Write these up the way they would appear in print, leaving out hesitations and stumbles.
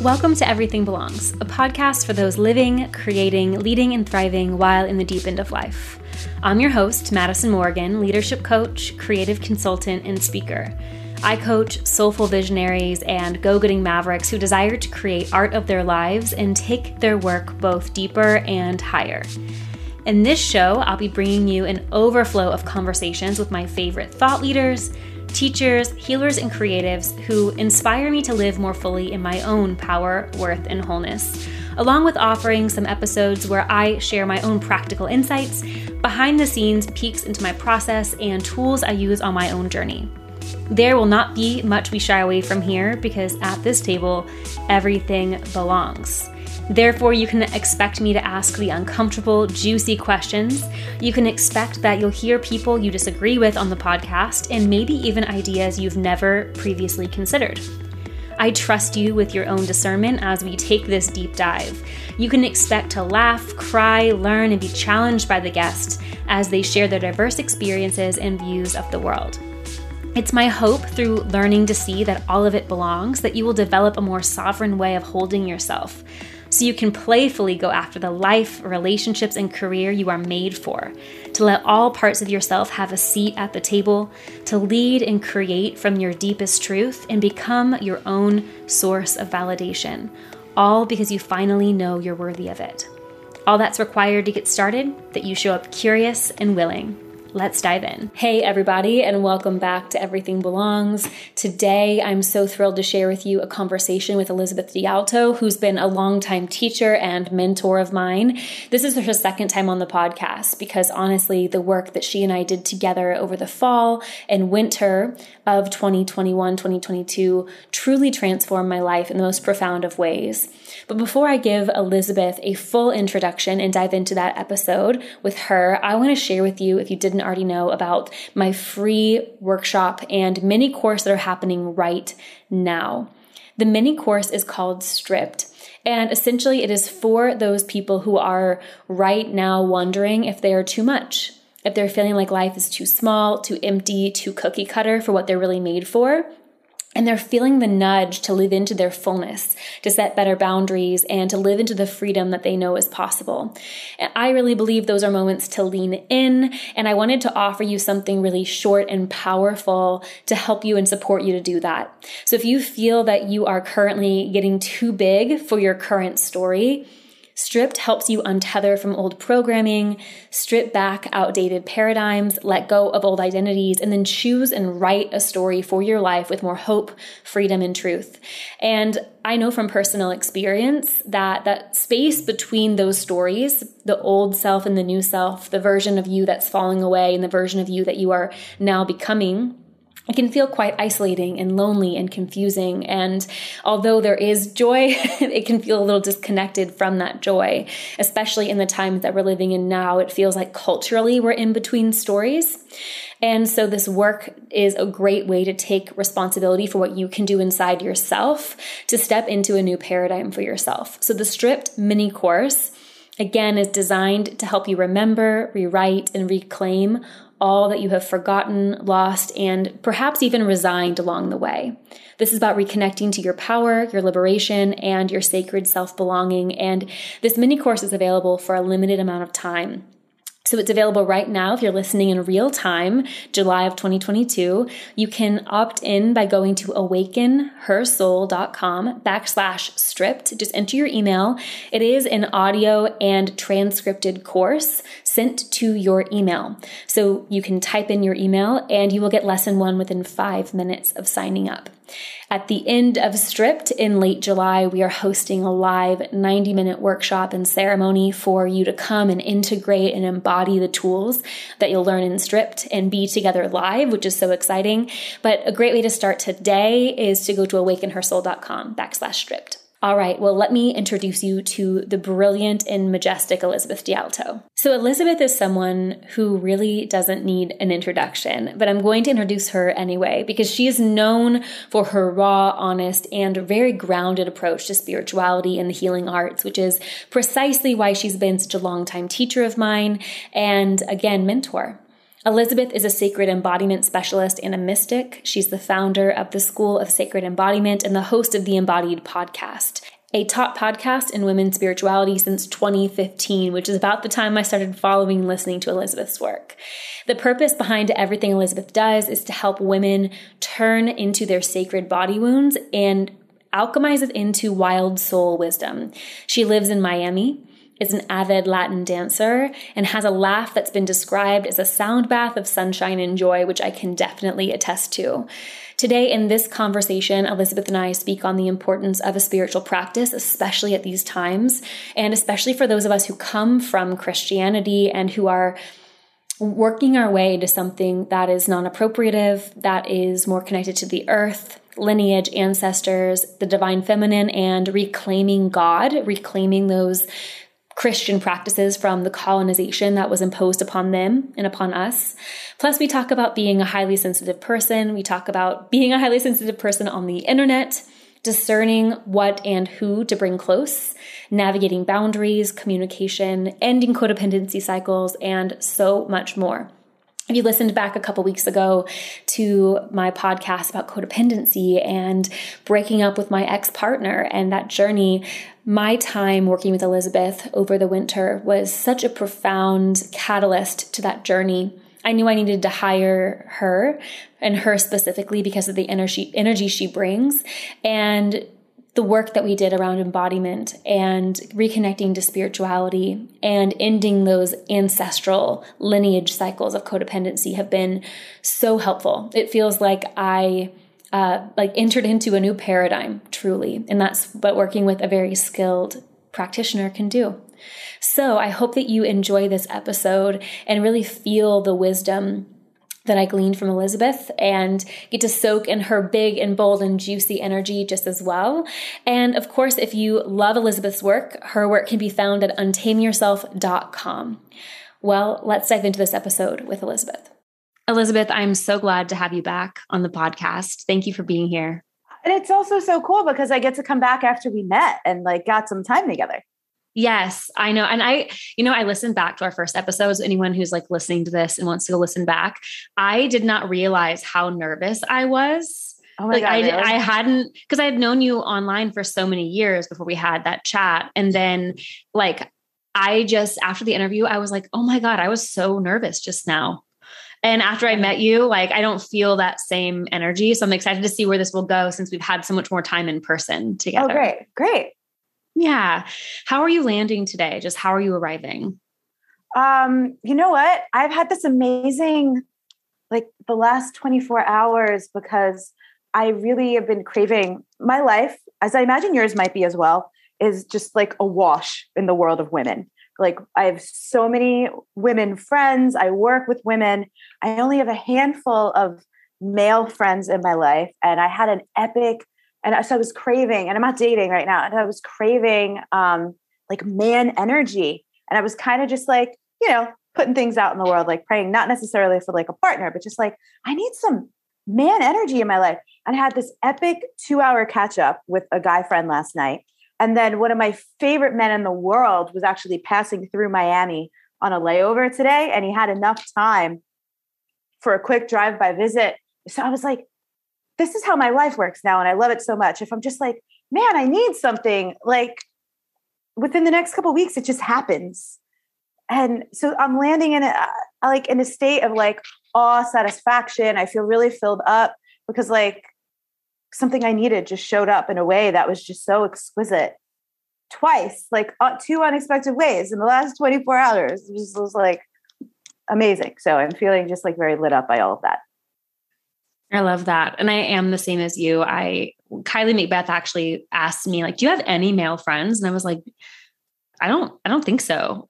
Welcome to Everything Belongs, a podcast for those living, creating, leading, and thriving while in the deep end of life. I'm your host, Madison Morgan, leadership coach, creative consultant, and speaker. I coach soulful visionaries and go-getting mavericks who desire to create art of their lives and take their work both deeper and higher. In this show, I'll be bringing you an overflow of conversations with my favorite thought leaders, teachers, healers, and creatives who inspire me to live more fully in my own power, worth, and wholeness, along with offering some episodes where I share my own practical insights, behind-the-scenes peeks into my process, and tools I use on my own journey. There will not be much we shy away from here because at this table, everything belongs. Therefore, you can expect me to ask the uncomfortable, juicy questions. You can expect that you'll hear people you disagree with on the podcast and maybe even ideas you've never previously considered. I trust you with your own discernment as we take this deep dive. You can expect to laugh, cry, learn, and be challenged by the guests as they share their diverse experiences and views of the world. It's my hope through learning to see that all of it belongs that you will develop a more sovereign way of holding yourself, so you can playfully go after the life, relationships, and career you are made for, to let all parts of yourself have a seat at the table, to lead and create from your deepest truth and become your own source of validation, all because you finally know you're worthy of it. All that's required to get started, that you show up curious and willing. Let's dive in. Hey everybody, and welcome back to Everything Belongs. Today, I'm so thrilled to share with you a conversation with Elizabeth DeAlto, who's been a longtime teacher and mentor of mine. This is her second time on the podcast because honestly, the work that she and I did together over the fall and winter of 2021-2022 truly transformed my life in the most profound of ways. But before I give Elizabeth a full introduction and dive into that episode with her, I want to share with you, if you didn't already know, about my free workshop and mini course that are happening right now. The mini course is called Stripped. And essentially it is for those people who are right now wondering if they are too much, if they're feeling like life is too small, too empty, too cookie cutter for what they're really made for. And they're feeling the nudge to live into their fullness, to set better boundaries, and to live into the freedom that they know is possible. And I really believe those are moments to lean in, and I wanted to offer you something really short and powerful to help you and support you to do that. So if you feel that you are currently getting too big for your current story, Stripped helps you untether from old programming, strip back outdated paradigms, let go of old identities, and then choose and write a story for your life with more hope, freedom, and truth. And I know from personal experience that that space between those stories, the old self and the new self, the version of you that's falling away and the version of you that you are now becoming, it can feel quite isolating and lonely and confusing. And although there is joy, it can feel a little disconnected from that joy, especially in the times that we're living in now. It feels like culturally we're in between stories. And so this work is a great way to take responsibility for what you can do inside yourself to step into a new paradigm for yourself. So the Stripped mini course, again, is designed to help you remember, rewrite, and reclaim all that you have forgotten, lost, and perhaps even resigned along the way. This is about reconnecting to your power, your liberation, and your sacred self-belonging. And this mini course is available for a limited amount of time. So it's available right now if you're listening in real time, July of 2022. You can opt in by going to awakenhersoul.com/stripped. Just enter your email. It is an audio and transcripted course sent to your email. So you can type in your email and you will get lesson 1 within 5 minutes of signing up. At the end of Stripped in late July, we are hosting a live 90-minute workshop and ceremony for you to come and integrate and embody the tools that you'll learn in Stripped and be together live, which is so exciting. But a great way to start today is to go to awakenhersoul.com/stripped. All right, well, let me introduce you to the brilliant and majestic Elizabeth DeAlto. So Elizabeth is someone who really doesn't need an introduction, but I'm going to introduce her anyway because she is known for her raw, honest, and very grounded approach to spirituality and the healing arts, which is precisely why she's been such a longtime teacher of mine and, again, mentor. Elizabeth is a sacred embodiment specialist and a mystic. She's the founder of the School of Sacred Embodiment and the host of the Embodied podcast. a top podcast in women's spirituality since 2015, which is about the time I started following and listening to Elizabeth's work. The purpose behind everything Elizabeth does is to help women turn into their sacred body wounds and alchemize it into wild soul wisdom. She lives in Miami, is an avid Latin dancer, and has a laugh that's been described as a sound bath of sunshine and joy, which I can definitely attest to. Today, in this conversation, Elizabeth and I speak on the importance of a spiritual practice, especially at these times, and especially for those of us who come from Christianity and who are working our way to something that is non-appropriative, that is more connected to the earth, lineage, ancestors, the divine feminine, and reclaiming God, reclaiming those Christian practices from the colonization that was imposed upon them and upon us. Plus, we talk about being a highly sensitive person. We talk about being a highly sensitive person on the internet, discerning what and who to bring close, navigating boundaries, communication, ending codependency cycles, and so much more. If you listened back a couple weeks ago to my podcast about codependency and breaking up with my ex-partner and that journey, my time working with Elizabeth over the winter was such a profound catalyst to that journey. I knew I needed to hire her, and her specifically because of the energy she brings, and the work that we did around embodiment and reconnecting to spirituality and ending those ancestral lineage cycles of codependency have been so helpful. It feels like I entered into a new paradigm, truly. And that's what working with a very skilled practitioner can do. So I hope that you enjoy this episode and really feel the wisdom that I gleaned from Elizabeth and get to soak in her big and bold and juicy energy just as well. And of course, if you love Elizabeth's work, her work can be found at untameyourself.com. Well, let's dive into this episode with Elizabeth. Elizabeth, I'm so glad to have you back on the podcast. Thank you for being here. And it's also so cool because I get to come back after we met and got some time together. Yes, I know. And I listened back to our first episodes. Anyone who's listening to this and wants to go listen back, I did not realize how nervous I was. Oh my God, really? I hadn't, because I had known you online for so many years before we had that chat. And then after the interview, I was like, oh my God, I was so nervous just now. And after I met you, I don't feel that same energy. So I'm excited to see where this will go since we've had so much more time in person together. Oh, great. Yeah. How are you landing today? Just how are you arriving? You know what? I've had this amazing, the last 24 hours because I really have been craving my life, as I imagine yours might be as well, is just awash in the world of women. I have so many women friends. I work with women. I only have a handful of male friends in my life. And I had an epic, and so I was craving, and I'm not dating right now. And I was craving man energy. And I was kind of just putting things out in the world, praying, not necessarily for a partner, but just I need some man energy in my life. And I had this epic 2-hour catch up with a guy friend last night. And then one of my favorite men in the world was actually passing through Miami on a layover today. And he had enough time for a quick drive-by visit. So I was like, this is how my life works now. And I love it so much. If I'm just man, I need something within the next couple of weeks, it just happens. And so I'm landing in a state of awe, satisfaction. I feel really filled up because something I needed just showed up in a way that was just so exquisite. Twice, two unexpected ways in the last 24 hours. It just was amazing. So I'm feeling just very lit up by all of that. I love that. And I am the same as you. Kylie Macbeth actually asked me, do you have any male friends? And I was like, I don't think so.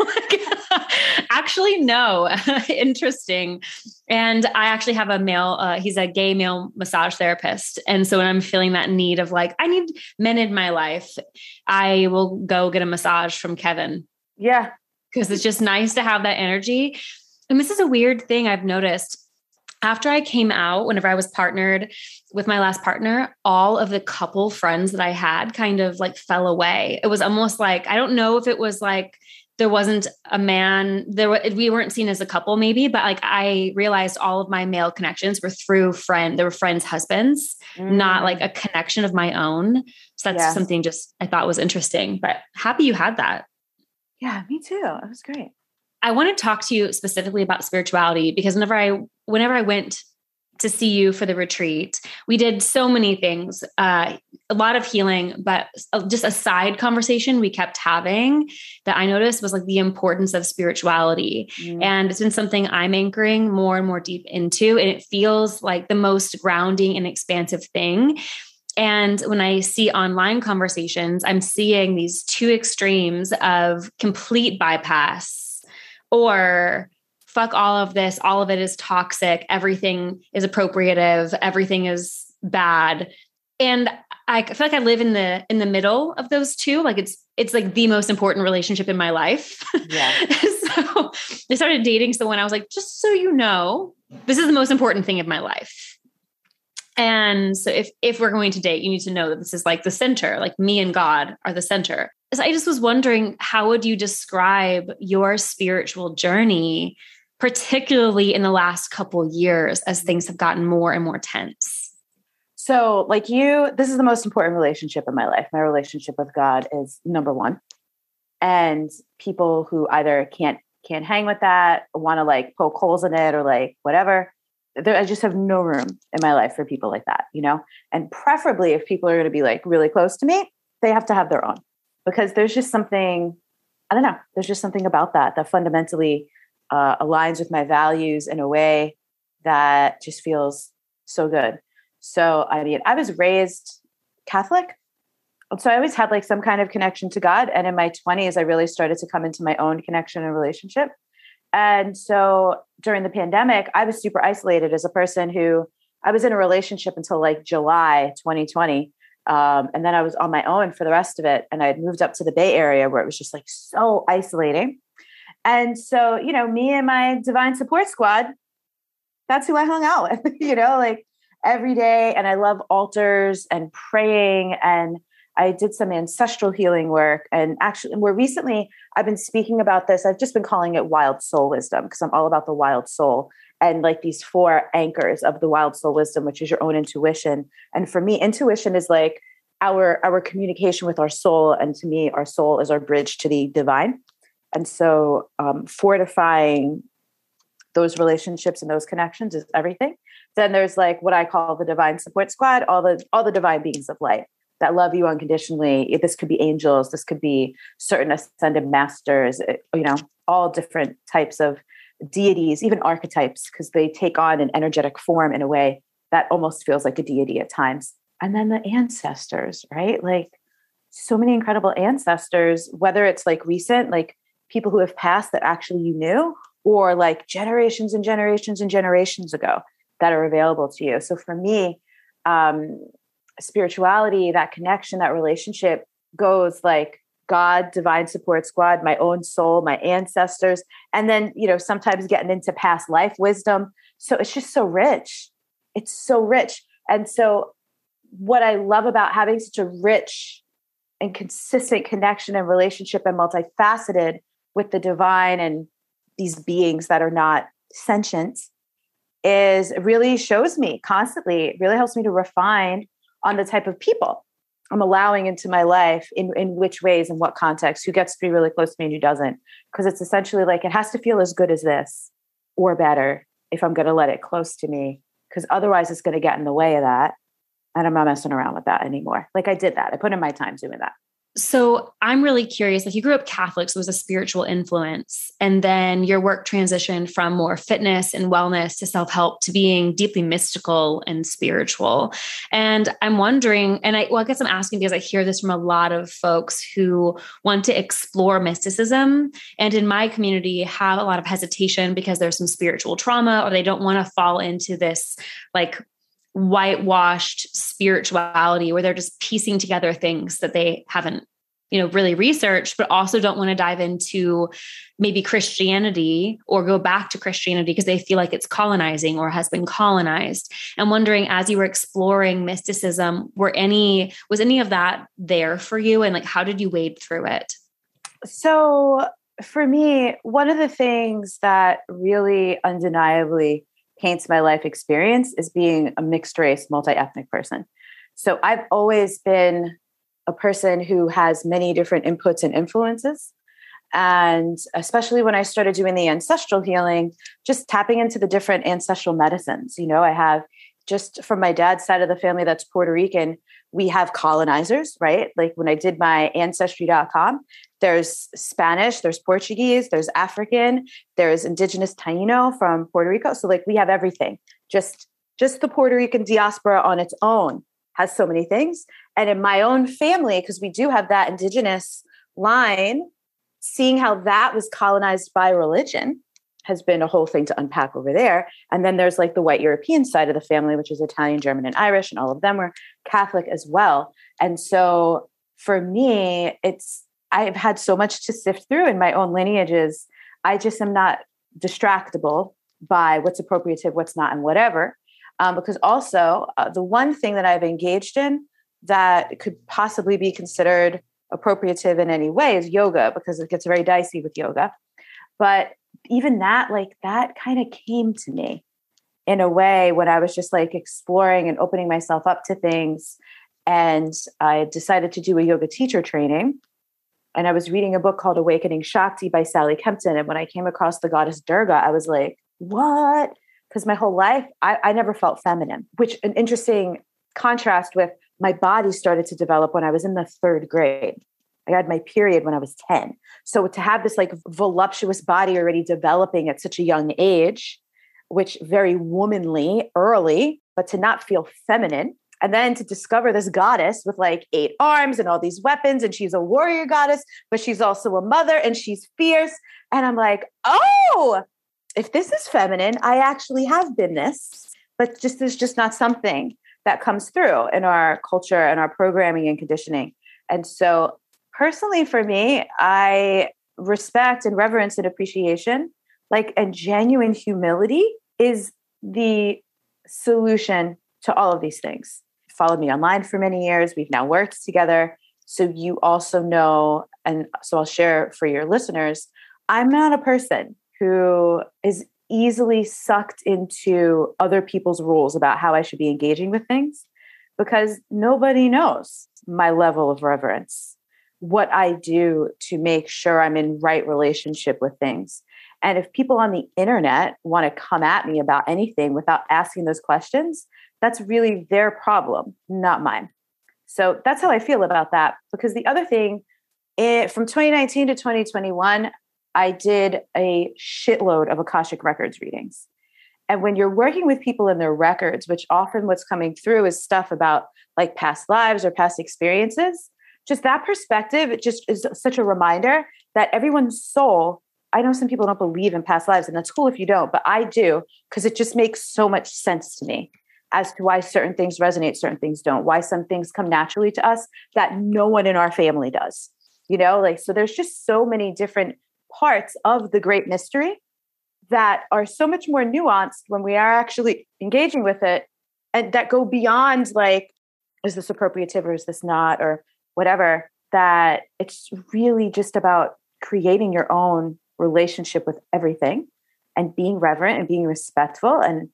Actually, no. Interesting. And I actually have a male, he's a gay male massage therapist. And so when I'm feeling that need of I need men in my life, I will go get a massage from Kevin. Yeah. Because it's just nice to have that energy. And this is a weird thing I've noticed. After I came out, whenever I was partnered with my last partner, all of the couple friends that I had kind of fell away. It was almost I don't know if it was there wasn't a man there. We weren't seen as a couple maybe, but like I realized all of my male connections were through they were friends' husbands, not like a connection of my own. So that's something just I thought was interesting, but happy you had that. Yeah, me too. It was great. I want to talk to you specifically about spirituality because whenever I went to see you for the retreat, we did so many things, a lot of healing, but just a side conversation we kept having that I noticed was like the importance of spirituality. And it's been something I'm anchoring more and more deep into. And it feels like the most grounding and expansive thing. And when I see online conversations, I'm seeing these two extremes of complete bypass or fuck all of this. All of it is toxic. Everything is appropriative. Everything is bad. And I feel like I live in the middle of those two. Like it's like the most important relationship in my life. Yeah. So I started dating someone. I was like, just so you know, this is the most important thing of my life. And so if we're going to date, you need to know that this is like the center, like me and God are the center. So I just was wondering, how would you describe your spiritual journey, particularly in the last couple years as things have gotten more and more tense? So like this is the most important relationship in my life. My relationship with God is number one. And people who either can't hang with that, or want to like poke holes in it or like whatever, I just have no room in my life for people like that, you know? And preferably if people are going to be like really close to me, they have to have their own, because there's just something, I don't know, there's just something about that fundamentally aligns with my values in a way that just feels so good. So, I mean, I was raised Catholic. So I always had like some kind of connection to God. And in my 20s, I really started to come into my own connection and relationship. And so during the pandemic, I was super isolated as a person who I was in a relationship until like July 2020. And then I was on my own for the rest of it. And I had moved up to the Bay Area where it was just like so isolating. And so, you know, me and my divine support squad, that's who I hung out with, you know, like every day. And I love altars and praying. And I did some ancestral healing work. And actually more recently, I've been speaking about this. I've just been calling it wild soul wisdom because I'm all about the wild soul and like these 4 anchors of the wild soul wisdom, which is your own intuition. And for me, intuition is like our communication with our soul. And to me, our soul is our bridge to the divine. And so fortifying those relationships and those connections is everything. Then there's like what I call the divine support squad, all the divine beings of light that love you unconditionally. This could be angels. This could be certain ascended masters, you know, all different types of deities, even archetypes, because they take on an energetic form in a way that almost feels like a deity at times. And then the ancestors, right? Like so many incredible ancestors, whether it's like recent, like people who have passed that actually you knew, or like generations and generations and generations ago that are available to you. So for me, spirituality, that connection, that relationship goes like God, divine support squad, my own soul, my ancestors, and then, you know, sometimes getting into past life wisdom. So it's just so rich. It's so rich. And so what I love about having such a rich and consistent connection and relationship and multifaceted with the divine and these beings that are not sentient is it really shows me constantly, it really helps me to refine on the type of people I'm allowing into my life, in which ways and what context, who gets to be really close to me and who doesn't. Because it's essentially like, it has to feel as good as this or better if I'm going to let it close to me, because otherwise it's going to get in the way of that. And I'm not messing around with that anymore. Like I did that. I put in my time doing that. So I'm really curious, like you grew up Catholic, so it was a spiritual influence. And then your work transitioned from more fitness and wellness to self-help to being deeply mystical and spiritual. And I'm wondering, and I guess I'm asking because I hear this from a lot of folks who want to explore mysticism. And in my community have a lot of hesitation because there's some spiritual trauma, or they don't want to fall into this like whitewashed spirituality where they're just piecing together things that they haven't, you know, really researched, but also don't want to dive into maybe Christianity or go back to Christianity because they feel like it's colonizing or has been colonized. I'm wondering, as you were exploring mysticism, was any of that there for you? And like, how did you wade through it? So for me, one of the things that really undeniably paints my life experience is being a mixed race, multi-ethnic person. So I've always been a person who has many different inputs and influences. And especially when I started doing the ancestral healing, just tapping into the different ancestral medicines. I have just from my dad's side of the family that's Puerto Rican, we have colonizers, right? Like when I did my ancestry.com, there's Spanish, there's Portuguese, there's African, there's indigenous Taino from Puerto Rico. So like we have everything. Just the Puerto Rican diaspora on its own has so many things. And in my own family, because we do have that indigenous line, seeing how that was colonized by religion has been a whole thing to unpack over there. And then there's like the white European side of the family, which is Italian, German, and Irish, and all of them were Catholic as well. And so for me, I've had so much to sift through in my own lineages. I just am not distractible by what's appropriative, what's not, and whatever. Because also the one thing that I've engaged in that could possibly be considered appropriative in any way is yoga, because it gets very dicey with yoga. But even that, like that kind of came to me in a way when I was just like exploring and opening myself up to things. And I decided to do a yoga teacher training. And I was reading a book called Awakening Shakti by Sally Kempton. And when I came across the goddess Durga, I was like, what? Because my whole life, I never felt feminine, which an interesting contrast with my body started to develop when I was in the 3rd grade. I had my period when I was 10. So to have this like voluptuous body already developing at such a young age, which very womanly early, but to not feel feminine. And then to discover this goddess with like 8 arms and all these weapons. And she's a warrior goddess, but she's also a mother and she's fierce. And I'm like, oh, if this is feminine, I actually have been this, but there's just not something that comes through in our culture and our programming and conditioning. And so personally for me, I respect and reverence and appreciation, and genuine humility is the solution to all of these things. Followed me online for many years. We've now worked together. So you also know, and so I'll share for your listeners, I'm not a person who is easily sucked into other people's rules about how I should be engaging with things, because nobody knows my level of reverence, what I do to make sure I'm in right relationship with things. And if people on the internet want to come at me about anything without asking those questions, that's really their problem, not mine. So that's how I feel about that. Because the other thing, from 2019 to 2021, I did a shitload of Akashic Records readings. And when you're working with people in their records, which often what's coming through is stuff about like past lives or past experiences, just that perspective, it just is such a reminder that everyone's soul, I know some people don't believe in past lives, and that's cool if you don't, but I do, because it just makes so much sense to me as to why certain things resonate, certain things don't, why some things come naturally to us that no one in our family does, so there's just so many different parts of the great mystery that are so much more nuanced when we are actually engaging with it, and that go beyond like, is this appropriative or is this not, or whatever, that it's really just about creating your own relationship with everything and being reverent and being respectful. And,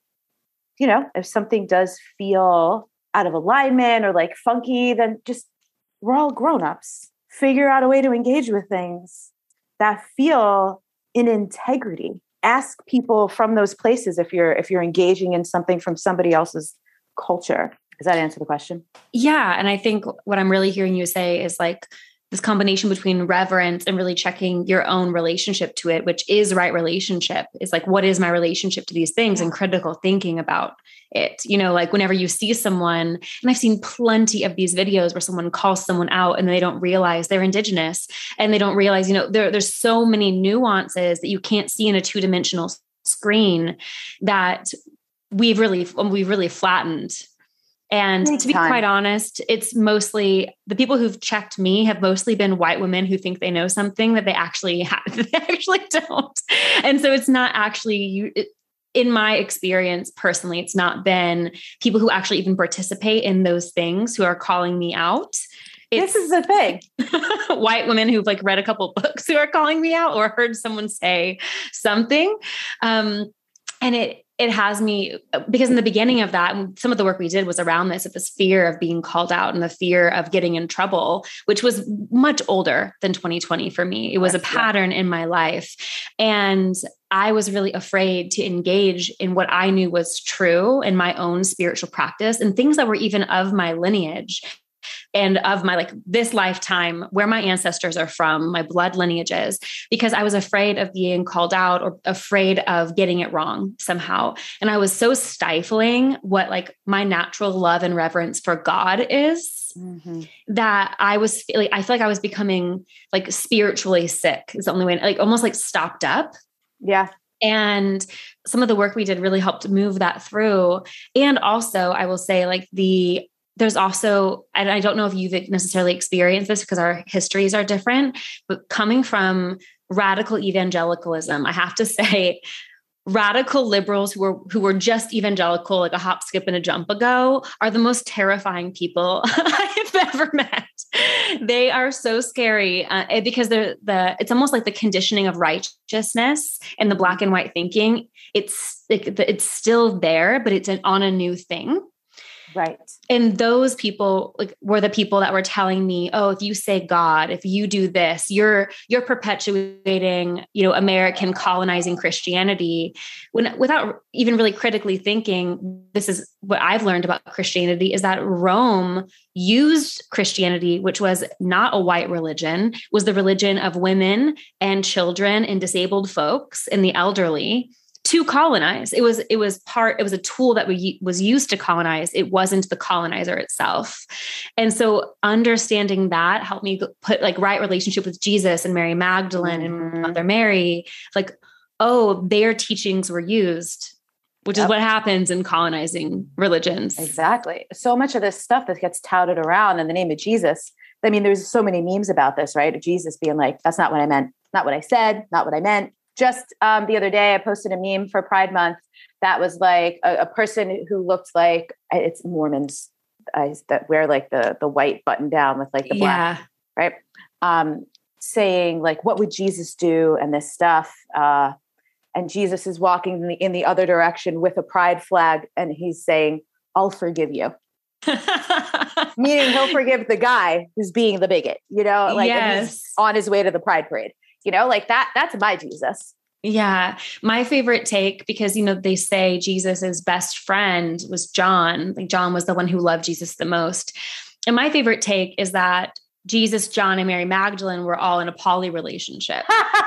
if something does feel out of alignment or like funky, then just, we're all grownups. Figure out a way to engage with things that feel in integrity. Ask people from those places if you're engaging in something from somebody else's culture. Does that answer the question? Yeah. And I think what I'm really hearing you say is like this combination between reverence and really checking your own relationship to it, which is right relationship, is like, what is my relationship to these things, and critical thinking about it. Like whenever you see someone, and I've seen plenty of these videos where someone calls someone out and they don't realize they're indigenous, and they don't realize, there's so many nuances that you can't see in a 2-dimensional screen that we've really flattened. And to be quite honest, it's mostly the people who've checked me have mostly been white women who think they know something that they actually don't. And so it's not actually, in my experience personally, it's not been people who actually even participate in those things who are calling me out. This is the thing. White women who've like read a couple books who are calling me out or heard someone say something. And it has me, because in the beginning of that, some of the work we did was around this fear of being called out and the fear of getting in trouble, which was much older than 2020 for me. It was a pattern in my life. And I was really afraid to engage in what I knew was true in my own spiritual practice and things that were even of my lineage and of my, like, this lifetime, where my ancestors are from, my blood lineages, because I was afraid of being called out or afraid of getting it wrong somehow. And I was so stifling what like my natural love and reverence for God is, that I feel like I was becoming like spiritually sick is the only way, like almost like stopped up. Yeah. And some of the work we did really helped move that through. And also I will say like there's also, and I don't know if you've necessarily experienced this because our histories are different, but coming from radical evangelicalism, I have to say radical liberals who were just evangelical, like a hop, skip, and a jump ago, are the most terrifying people I've ever met. They are so scary because it's almost like the conditioning of righteousness and the black and white thinking. It's still there, but it's on a new thing. Right. And those people like were the people that were telling me, oh, if you say God, if you do this, you're perpetuating, American colonizing Christianity, without even really critically thinking. This is what I've learned about Christianity, is that Rome used Christianity, which was not a white religion, was the religion of women and children and disabled folks and the elderly, to colonize. It was a tool that was used to colonize. It wasn't the colonizer itself. And so understanding that helped me put like right relationship with Jesus and Mary Magdalene and Mother Mary, like, oh, their teachings were used, which is what happens in colonizing religions. Exactly. So much of this stuff that gets touted around in the name of Jesus. I mean, there's so many memes about this, right? Jesus being like, that's not what I meant. Not what I said, not what I meant. Just the other day, I posted a meme for Pride Month that was like a person who looked like, it's Mormons that wear like the white button down with like the black, right? Saying like, what would Jesus do? And this stuff. And Jesus is walking in the other direction with a pride flag. And he's saying, I'll forgive you. Meaning he'll forgive the guy who's being the bigot, like and he's on his way to the pride parade. Like that's my Jesus. Yeah. My favorite take, because, they say Jesus's best friend was John. Like John was the one who loved Jesus the most. And my favorite take is that Jesus, John, and Mary Magdalene were all in a poly relationship.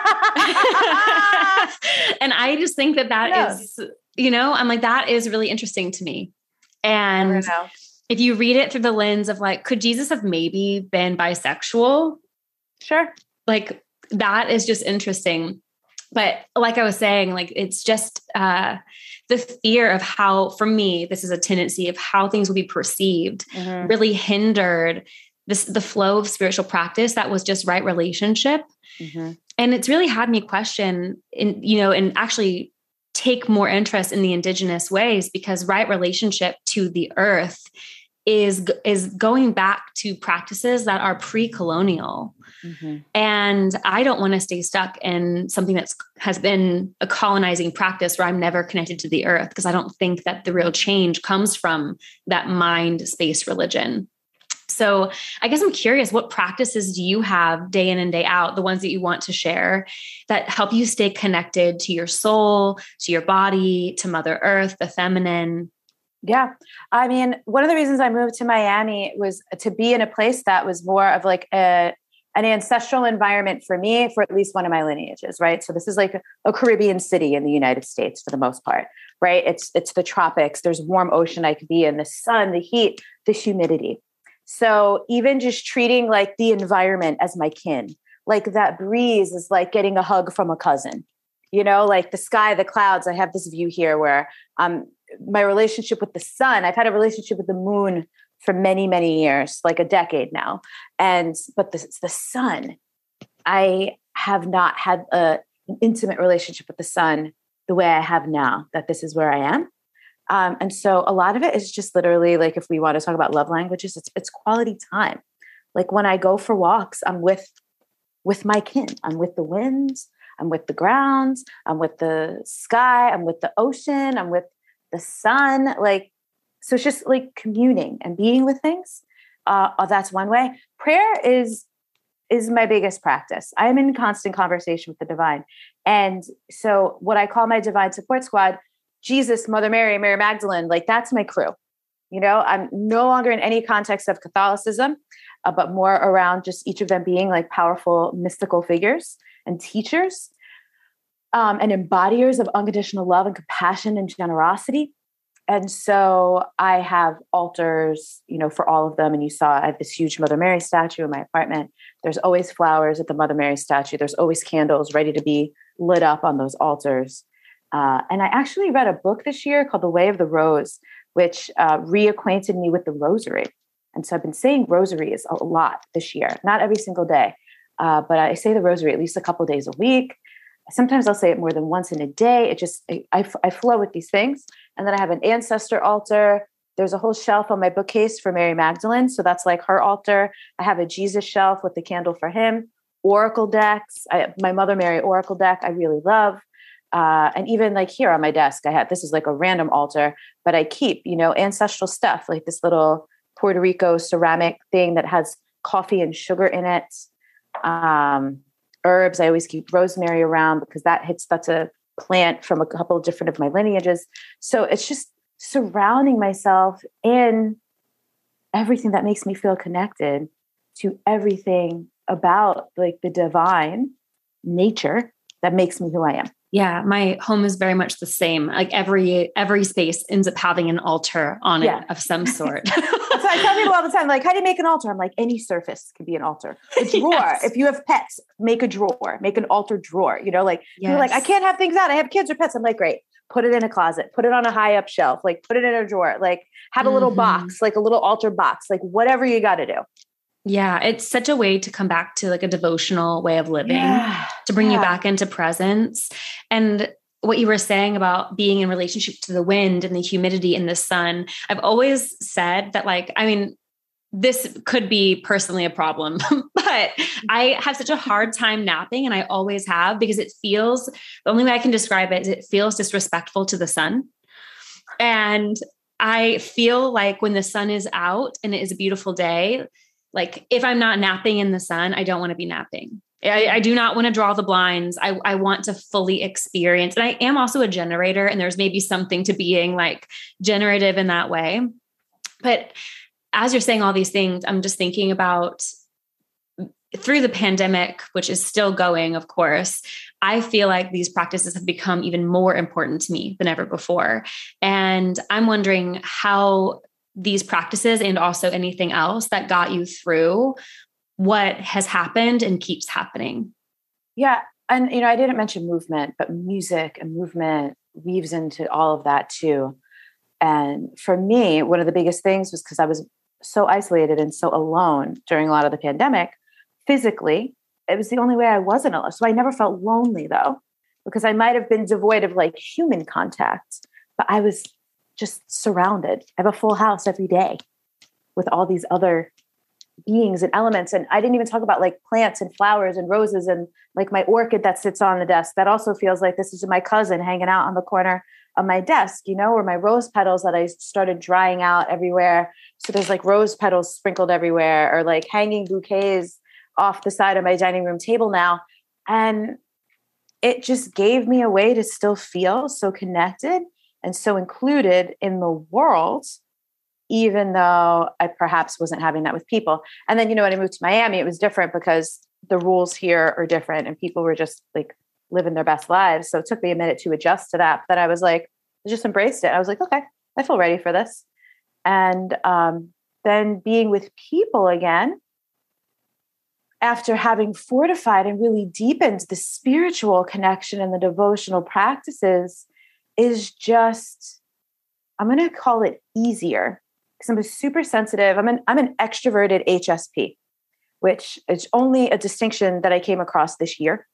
And I just think that is, I'm like, that is really interesting to me. And if you read it through the lens of like, could Jesus have maybe been bisexual? Sure. Like, that is just interesting. But like I was saying, like, it's just the fear of how, for me, this is a tendency of how things will be perceived, really hindered the flow of spiritual practice that was just right relationship. And it's really had me question and actually take more interest in the indigenous ways, because right relationship to the earth is going back to practices that are pre-colonial. And I don't want to stay stuck in something has been a colonizing practice where I'm never connected to the earth, because I don't think that the real change comes from that mind space religion. So I guess I'm curious, what practices do you have day in and day out, the ones that you want to share, that help you stay connected to your soul, to your body, to Mother Earth, the feminine? Yeah. I mean, one of the reasons I moved to Miami was to be in a place that was more of like an ancestral environment for me, for at least one of my lineages, right? So this is like a Caribbean city in the United States for the most part, right? It's the tropics. There's warm ocean I could be in, the sun, the heat, the humidity. So even just treating like the environment as my kin, like that breeze is like getting a hug from a cousin, like the sky, the clouds. I have this view here where my relationship with the sun, I've had a relationship with the moon for many, many years, like a decade now. But the sun, I have not had an intimate relationship with the sun the way I have now, that this is where I am. And so a lot of it is just literally like, if we want to talk about love languages, it's quality time. Like when I go for walks, I'm with my kin. I'm with the winds. I'm with the ground. I'm with the sky. I'm with the ocean. I'm with the sun. Like, so it's just like communing and being with things. That's one way. Prayer is my biggest practice. I am in constant conversation with the divine. And so what I call my divine support squad, Jesus, Mother Mary, Mary Magdalene, like that's my crew. You know, I'm no longer in any context of Catholicism, but more around just each of them being like powerful mystical figures and teachers and embodiers of unconditional love and compassion and generosity. And so I have altars, you know, for all of them. And you saw I have this huge Mother Mary statue in my apartment. There's always flowers at the Mother Mary statue. There's always candles ready to be lit up on those altars. And I actually read a book this year called The Way of the Rose, which reacquainted me with the rosary. And so I've been saying rosaries a lot this year, not every single day, but I say the rosary at least a couple of days a week. Sometimes I'll say it more than once in a day. It just, I flow with these things. And then I have an ancestor altar. There's a whole shelf on my bookcase for Mary Magdalene. So that's like her altar. I have a Jesus shelf with the candle for him. Oracle decks. My Mother Mary Oracle deck I really love. And even like here on my desk, this is like a random altar, but I keep, you know, ancestral stuff, like this little Puerto Rico ceramic thing that has coffee and sugar in it. Herbs. I always keep rosemary around because that's a plant from a couple of different of my lineages. So it's just surrounding myself in everything that makes me feel connected to everything about like the divine nature that makes me who I am. Yeah, my home is very much the same. Like every space ends up having an altar on it of some sort. So I tell people all the time, like, how do you make an altar? I'm like, any surface can be an altar. A drawer. Yes. If you have pets, make a drawer, make an altar drawer. You know, like you're like, I can't have things out. I have kids or pets. I'm like, great. Put it in a closet, put it on a high up shelf, like put it in a drawer, like have a little box, like a little altar box, like whatever you got to do. Yeah. It's such a way to come back to like a devotional way of living, to bring you back into presence. And what you were saying about being in relationship to the wind and the humidity in the sun, I've always said that, like, I mean, this could be personally a problem, but I have such a hard time napping, and I always have, because it feels, the only way I can describe it is it feels disrespectful to the sun. And I feel like when the sun is out and it is a beautiful day, like if I'm not napping in the sun, I don't want to be napping. I do not want to draw the blinds. I want to fully experience. And I am also a generator, and there's maybe something to being like generative in that way. But as you're saying all these things, I'm just thinking about through the pandemic, which is still going, of course, I feel like these practices have become even more important to me than ever before. And I'm wondering how these practices, and also anything else that got you through what has happened and keeps happening. Yeah. And, you know, I didn't mention movement, but music and movement weaves into all of that too. And for me, one of the biggest things was because I was so isolated and so alone during a lot of the pandemic, physically, it was the only way I wasn't alone. So I never felt lonely though, because I might've been devoid of like human contact, but I was just surrounded. I have a full house every day with all these other beings and elements. And I didn't even talk about like plants and flowers and roses and like my orchid that sits on the desk. That also feels like this is my cousin hanging out on the corner of my desk, you know, or my rose petals that I started drying out everywhere. So there's like rose petals sprinkled everywhere, or like hanging bouquets off the side of my dining room table now. And it just gave me a way to still feel so connected and so included in the world, even though I perhaps wasn't having that with people. And then, you know, when I moved to Miami, it was different because the rules here are different and people were just like living their best lives. So it took me a minute to adjust to that. But I was like, I just embraced it. I was like, okay, I feel ready for this. And then being with people again, after having fortified and really deepened the spiritual connection and the devotional practices, is just, I'm going to call it easier, because I'm a super sensitive. I'm an extroverted HSP, which is only a distinction that I came across this year.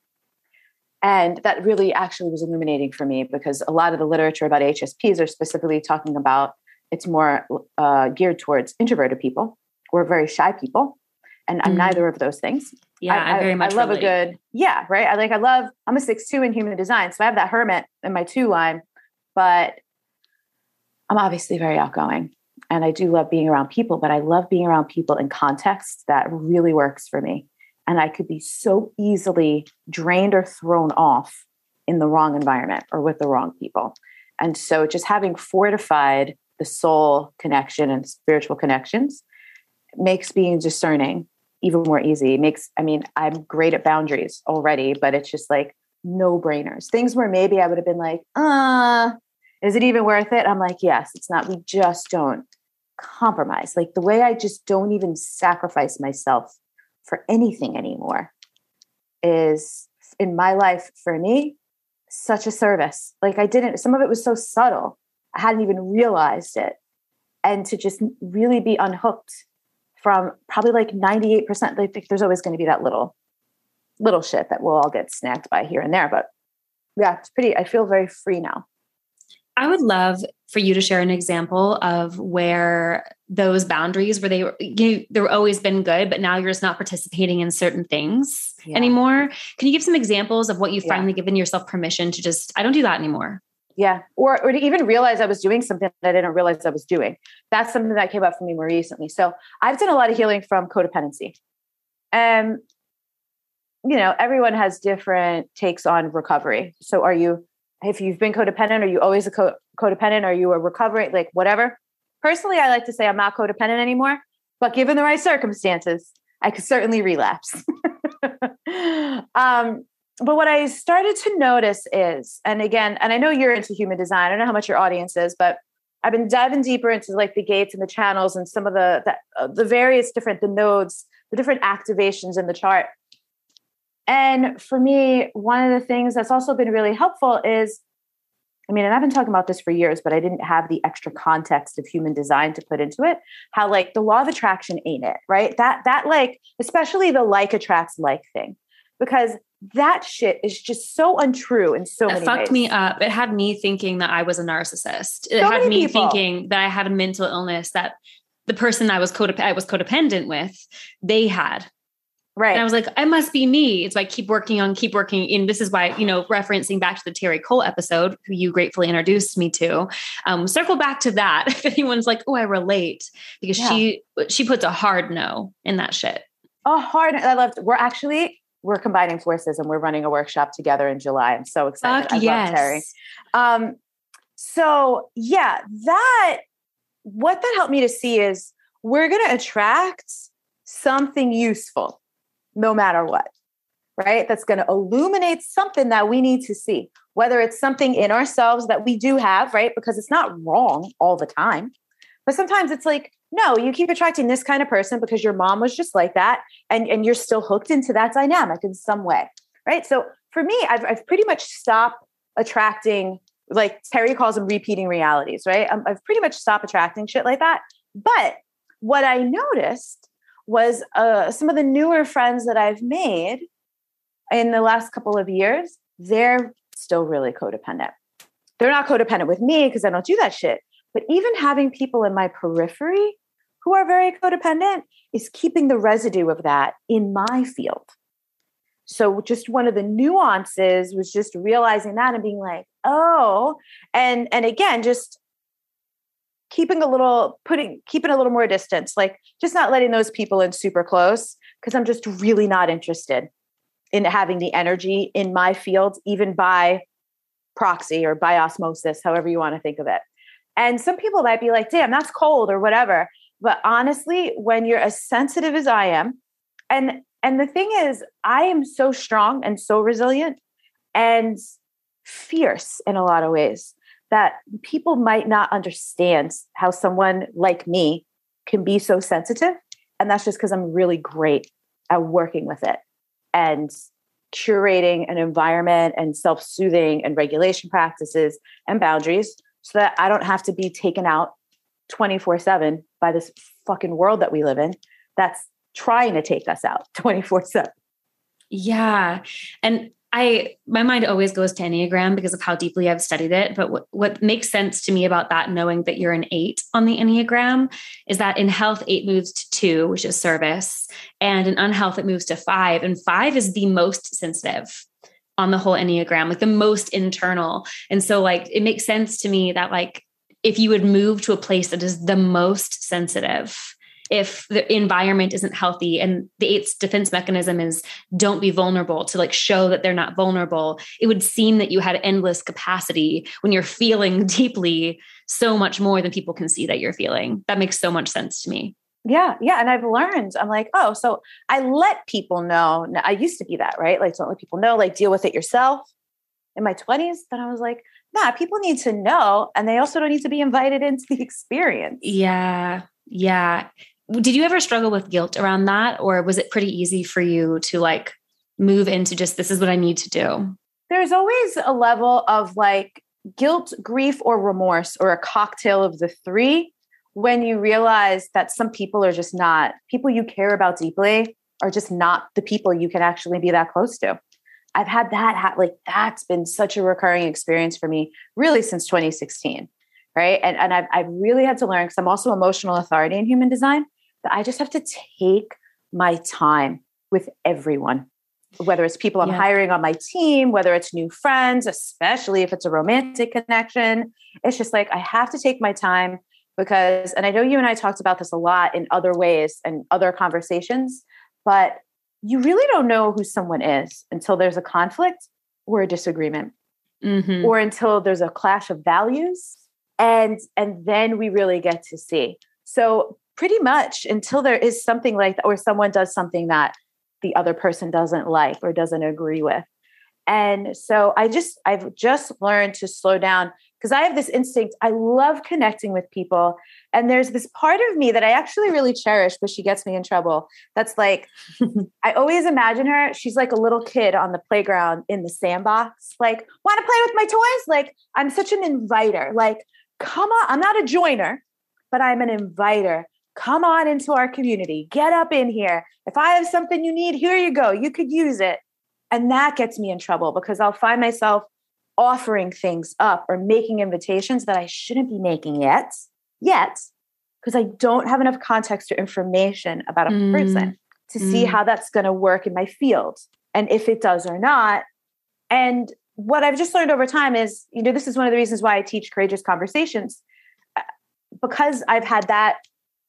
And that really actually was illuminating for me, because a lot of the literature about HSPs are specifically talking about it's more geared towards introverted people or very shy people. And I'm neither of those things. Yeah, I very much love relate. a good, right? I'm a 6'2" in human design. So I have that hermit in my 2 line, but I'm obviously very outgoing and I do love being around people, but I love being around people in context that really works for me. And I could be so easily drained or thrown off in the wrong environment or with the wrong people. And so just having fortified the soul connection and spiritual connections makes being discerning even more easy. I'm great at boundaries already, but it's just like no brainers. Things where maybe I would have been like, is it even worth it? I'm like, yes, it's not. We just don't compromise. Like the way I just don't even sacrifice myself for anything anymore is in my life for me, such a service. Like some of it was so subtle. I hadn't even realized it. And to just really be unhooked from probably like 98%, like there's always going to be that little shit that we'll all get snagged by here and there. But yeah, I feel very free now. I would love for you to share an example of where those boundaries where they've always been good, but now you're just not participating in certain things anymore. Can you give some examples of what you've finally given yourself permission to just, I don't do that anymore. Yeah. Or to even realize I was doing something that I didn't realize I was doing. That's something that came up for me more recently. So I've done a lot of healing from codependency. And, everyone has different takes on recovery. So if you've been codependent, are you always a codependent? Are you a recovery, like whatever? Personally, I like to say I'm not codependent anymore, but given the right circumstances, I could certainly relapse. But what I started to notice is, and I know you're into human design. I don't know how much your audience is, but I've been diving deeper into like the gates and the channels and some of the various different, the nodes, the different activations in the chart. And for me, one of the things that's also been really helpful is, and I've been talking about this for years, but I didn't have the extra context of human design to put into it. How like the law of attraction ain't it, right? That like, especially the like attracts like thing, because that shit is just so untrue in so many ways. It fucked me up. It had me thinking that I was a narcissist. It had me thinking that I had a mental illness that the person I was codependent with, they had. Right. And I was like, it must be me. It's like, keep working. And this is why, referencing back to the Terry Cole episode, who you gratefully introduced me to, circle back to that. If anyone's like, oh, I relate, because she puts a hard no in that shit. We're combining forces and we're running a workshop together in July. I'm so excited. I love Terry. What that helped me to see is we're going to attract something useful no matter what, right? That's going to illuminate something that we need to see, whether it's something in ourselves that we do have, right? Because it's not wrong all the time. But sometimes it's like, no, you keep attracting this kind of person because your mom was just like that. And you're still hooked into that dynamic in some way, right? So for me, I've pretty much stopped attracting, like Terry calls them repeating realities, right? I've pretty much stopped attracting shit like that. But what I noticed was some of the newer friends that I've made in the last couple of years, they're still really codependent. They're not codependent with me because I don't do that shit. But even having people in my periphery who are very codependent is keeping the residue of that in my field. So just one of the nuances was just realizing that and being like, oh, and again, just keeping a little more distance, like just not letting those people in super close, because I'm just really not interested in having the energy in my field, even by proxy or by osmosis, however you want to think of it. And some people might be like, damn, that's cold or whatever. But honestly, when you're as sensitive as I am, and the thing is, I am so strong and so resilient and fierce in a lot of ways that people might not understand how someone like me can be so sensitive. And that's just because I'm really great at working with it and curating an environment and self-soothing and regulation practices and boundaries so that I don't have to be taken out 24/7 by this fucking world that we live in that's trying to take us out 24/7. Yeah. And my mind always goes to Enneagram because of how deeply I've studied it. But what makes sense to me about that, knowing that you're an 8 on the Enneagram, is that in health, 8 moves to 2, which is service. And in unhealth, it moves to 5. And 5 is the most sensitive on the whole Enneagram, like the most internal. And so like, it makes sense to me that like, if you would move to a place that is the most sensitive, if the environment isn't healthy, and the 8's defense mechanism is don't be vulnerable, to like show that they're not vulnerable, it would seem that you had endless capacity when you're feeling deeply, so much more than people can see that you're feeling. That makes so much sense to me. Yeah. Yeah. And I've learned, I'm like, oh, so I let people know. I used to be that, right? Like, don't let people know, like deal with it yourself. In my 20s, then I was like, nah, people need to know. And they also don't need to be invited into the experience. Yeah. Yeah. Did you ever struggle with guilt around that? Or was it pretty easy for you to like move into just, this is what I need to do? There's always a level of like guilt, grief, or remorse, or a cocktail of the three, when you realize that some people are just not people you care about deeply, are just not the people you can actually be that close to. I've had that, like that's been such a recurring experience for me really since 2016. Right. And I've really had to learn, because I'm also emotional authority in human design, that I just have to take my time with everyone, whether it's people I'm hiring on my team, whether it's new friends, especially if it's a romantic connection. It's just like, I have to take my time because, and I know you and I talked about this a lot in other ways and other conversations, but you really don't know who someone is until there's a conflict or a disagreement, or until there's a clash of values. And then we really get to see. So pretty much until there is something like that, or someone does something that the other person doesn't like or doesn't agree with. And so I've just learned to slow down, because I have this instinct. I love connecting with people. And there's this part of me that I actually really cherish, but she gets me in trouble. That's like, I always imagine her. She's like a little kid on the playground in the sandbox. Like, want to play with my toys? Like, I'm such an inviter. Like, come on. I'm not a joiner, but I'm an inviter. Come on into our community. Get up in here. If I have something you need, here you go. You could use it. And that gets me in trouble, because I'll find myself offering things up or making invitations that I shouldn't be making yet, because I don't have enough context or information about a person to see how that's going to work in my field, and if it does or not. And what I've just learned over time is, this is one of the reasons why I teach Courageous Conversations, because I've had that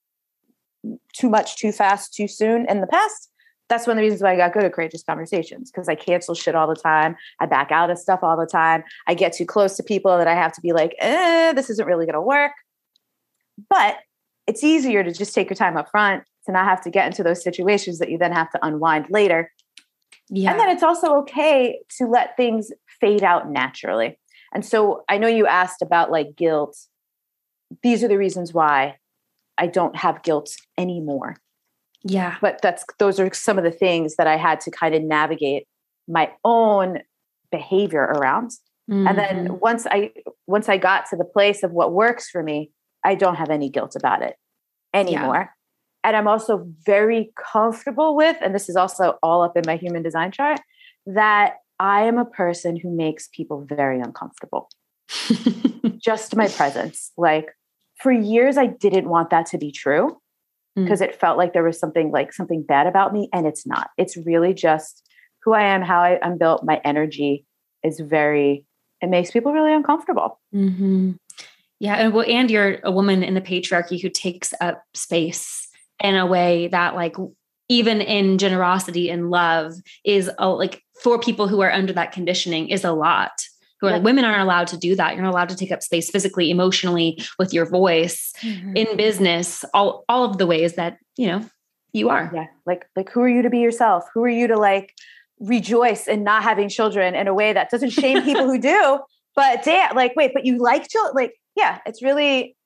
too much, too fast, too soon in the past. That's one of the reasons why I got good at Courageous Conversations, because I cancel shit all the time. I back out of stuff all the time. I get too close to people that I have to be like, this isn't really going to work. But it's easier to just take your time up front, to not have to get into those situations that you then have to unwind later. Yeah. And then it's also okay to let things fade out naturally. And so I know you asked about like guilt. These are the reasons why I don't have guilt anymore. Yeah. But those are some of the things that I had to kind of navigate my own behavior around. And then once I got to the place of what works for me, I don't have any guilt about it anymore. Yeah. And I'm also very comfortable with, and this is also all up in my human design chart, that I am a person who makes people very uncomfortable. Just my presence. Like, for years, I didn't want that to be true, because it felt like there was something bad about me. And it's not. It's really just who I am, how I'm built. My energy is it makes people really uncomfortable. Mm-hmm. Yeah. And you're a woman in the patriarchy who takes up space in a way that, like, even in generosity and love is like, for people who are under that conditioning, is a lot. Who are like, women aren't allowed to do that. You're not allowed to take up space physically, emotionally, with your voice, in business, all of the ways that, you are. Yeah. Like who are you to be yourself? Who are you to like rejoice in not having children in a way that doesn't shame people who do, but wait, but you like children? Like, yeah, it's really,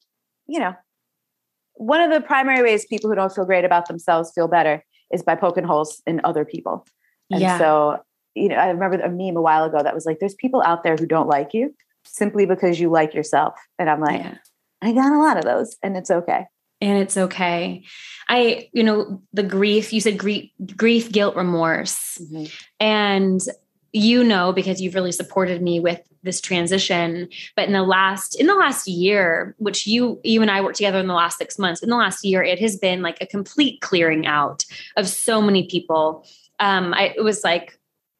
one of the primary ways people who don't feel great about themselves feel better is by poking holes in other people. And so, I remember a meme a while ago that was like, there's people out there who don't like you simply because you like yourself. And I'm like, I got a lot of those, and it's okay. And it's okay. The grief, you said grief, guilt, remorse. And because you've really supported me with this transition. But in the last year, which you and I worked together in the last 6 months, in the last year, it has been like a complete clearing out of so many people. It was like,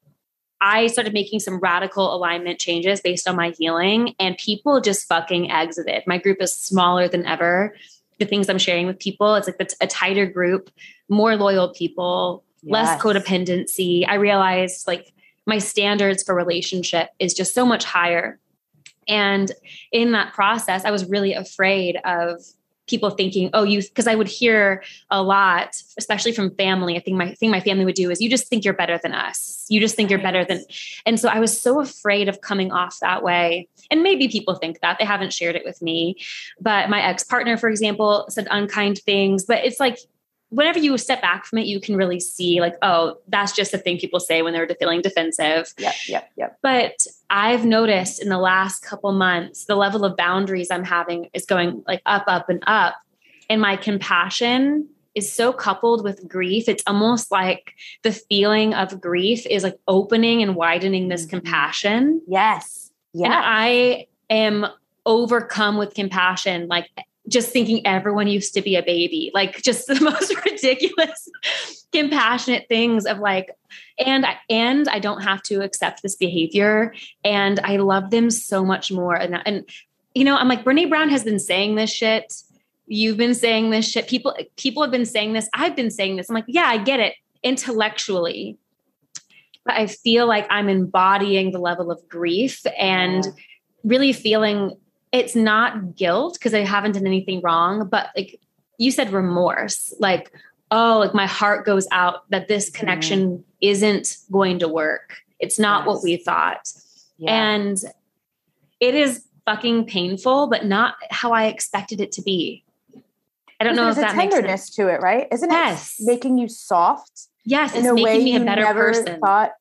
I started making some radical alignment changes based on my healing, and people just fucking exited. My group is smaller than ever. The things I'm sharing with people, it's like a tighter group, more loyal people, less codependency. I realized like my standards for relationship is just so much higher. And in that process, I was really afraid of people thinking, because I would hear a lot, especially from family. I think my family would do is, you just think you're better than us. You just think you're better than. And so I was so afraid of coming off that way. And maybe people think that. They haven't shared it with me. But my ex-partner, for example, said unkind things. But it's like, whenever you step back from it, you can really see like, oh, that's just a thing people say when they're feeling defensive. Yep. But I've noticed in the last couple months, the level of boundaries I'm having is going like up, up, and up. And my compassion is so coupled with grief. It's almost like the feeling of grief is like opening and widening this compassion. Yes. Yeah. And I am overcome with compassion, like just thinking everyone used to be a baby, like just the most ridiculous, compassionate things of like, and I don't have to accept this behavior. And I love them so much more. And I'm like, Brene Brown has been saying this shit. You've been saying this shit. People have been saying this. I've been saying this. I'm like, yeah, I get it intellectually, but I feel like I'm embodying the level of grief and really feeling it's not guilt because I haven't done anything wrong, but like you said, remorse, like, oh, like my heart goes out that this connection isn't going to work. It's not what we thought. Yeah. And it is fucking painful, but not how I expected it to be. I don't know if that makes sense. There's a tenderness to it, right? Isn't it making you soft? Yes, it's making me a better person.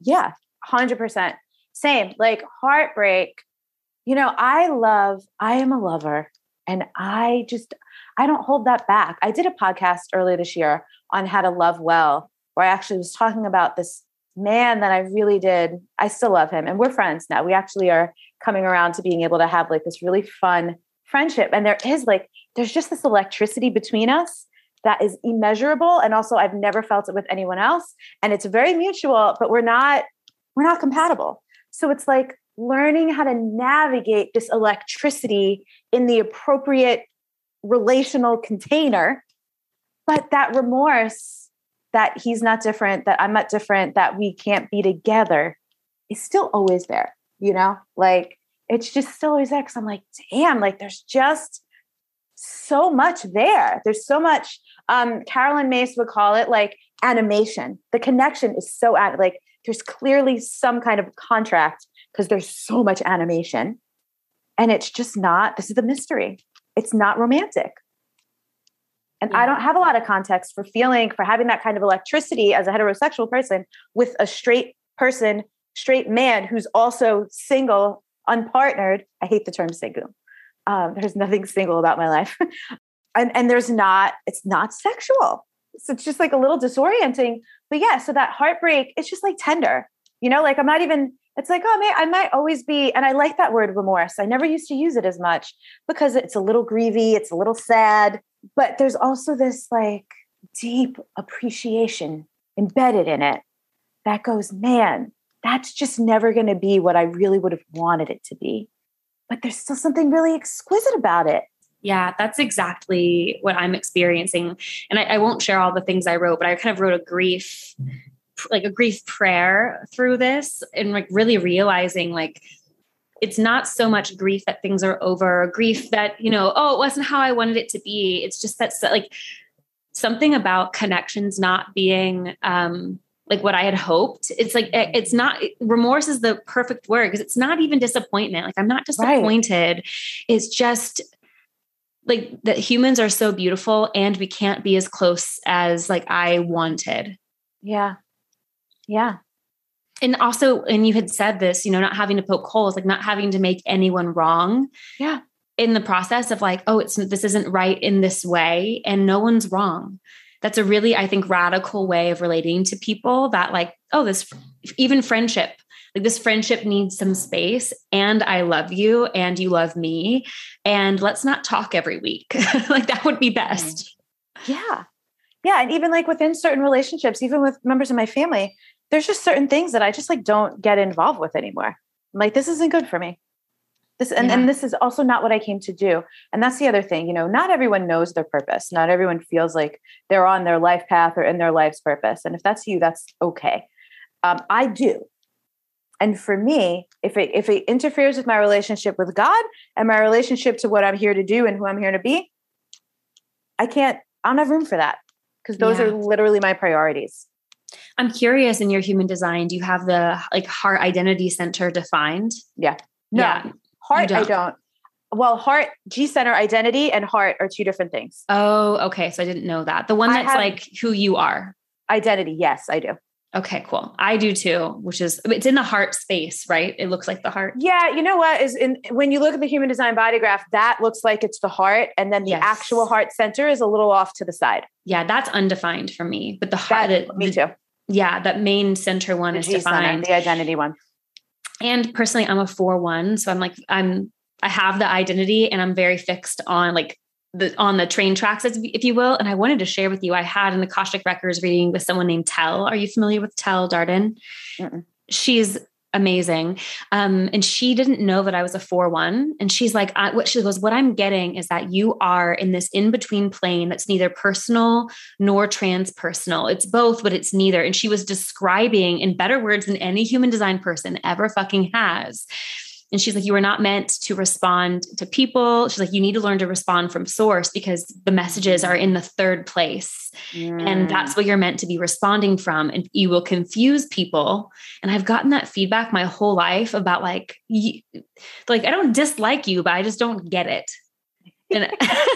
100%. Same, like heartbreak. I am a lover, and I don't hold that back. I did a podcast earlier this year on how to love well, where I actually was talking about this man that I really did. I still love him, and we're friends now. We actually are coming around to being able to have like this really fun friendship. And there's just this electricity between us that is immeasurable. And also I've never felt it with anyone else. And it's very mutual, but we're not compatible. So it's like learning how to navigate this electricity in the appropriate relational container. But that remorse that he's not different, that I'm not different, that we can't be together is still always there, like it's just still always there. Cause I'm like, damn, like there's just so much there. There's so much, Carolyn Mace would call it like animation. The connection is so like there's clearly some kind of contract because there's so much animation, and it's just not, this is the mystery. It's not romantic. And I don't have a lot of context for having that kind of electricity as a heterosexual person with a straight man who's also single, unpartnered. I hate the term single. There's nothing single about my life. and it's not sexual. So it's just like a little disorienting, but yeah. So that heartbreak, it's just like tender, like I'm not even, it's like, oh man, I might always be. And I like that word remorse. I never used to use it as much because it's a little grievy. It's a little sad, but there's also this like deep appreciation embedded in it that goes, man, that's just never going to be what I really would have wanted it to be. But there's still something really exquisite about it. Yeah, that's exactly what I'm experiencing. And I won't share all the things I wrote, but I kind of wrote a grief prayer through this, and like really realizing like, it's not so much grief that things are over, grief that, it wasn't how I wanted it to be. It's just that like something about connections not being, like what I had hoped. It's like, it's not, remorse is the perfect word because it's not even disappointment. Like I'm not disappointed. Right. It's just like that humans are so beautiful and we can't be as close as like I wanted. Yeah. Yeah. And also, and you had said this, not having to poke holes, like not having to make anyone wrong. Yeah. In the process of like, oh, this isn't right in this way. And no one's wrong. That's a really, I think, radical way of relating to people that like, oh, this even friendship. Like this friendship needs some space and I love you and you love me. And let's not talk every week. Like that would be best. Yeah. Yeah. And even like within certain relationships, even with members of my family, there's just certain things that I just like don't get involved with anymore. I'm like, this isn't good for me. And this is also not what I came to do. And that's the other thing, you know, not everyone knows their purpose. Not everyone feels like they're on their life path or in their life's purpose. And if that's you, that's okay. I do. And for me, if it interferes with my relationship with God and my relationship to what I'm here to do and who I'm here to be, I don't have room for that because those are literally my priorities. I'm curious, in your human design, do you have the like heart identity center defined? Yeah. No. Yeah. Heart, I don't. Well, heart, G center identity and heart are two different things. Oh, okay. So I didn't know that. The one that's like who you are. Identity. Yes, I do. Okay, cool. I do too, it's in the heart space, right? It looks like the heart. Yeah. You know what when you look at the human design body graph, that looks like it's the heart. And then the actual heart center is a little off to the side. Yeah. That's undefined for me, but the heart, me too. Yeah. That main center one is defined. The identity one. And personally, I'm a 4/1. So I have the identity and I'm very fixed on like on the train tracks, if you will. And I wanted to share with you, I had an Akashic Records reading with someone named Tell. Are you familiar with Tell Darden? Mm-mm. She's amazing. And she didn't know that I was a 4/1. And she's like, what I'm getting is that you are in this in-between plane that's neither personal nor transpersonal. It's both, but it's neither. And she was describing in better words than any human design person ever fucking has. And she's like, you are not meant to respond to people. She's like, you need to learn to respond from source because the messages are in the third place. And that's what you're meant to be responding from. And you will confuse people. And I've gotten that feedback my whole life about like I don't dislike you, but I just don't get it. And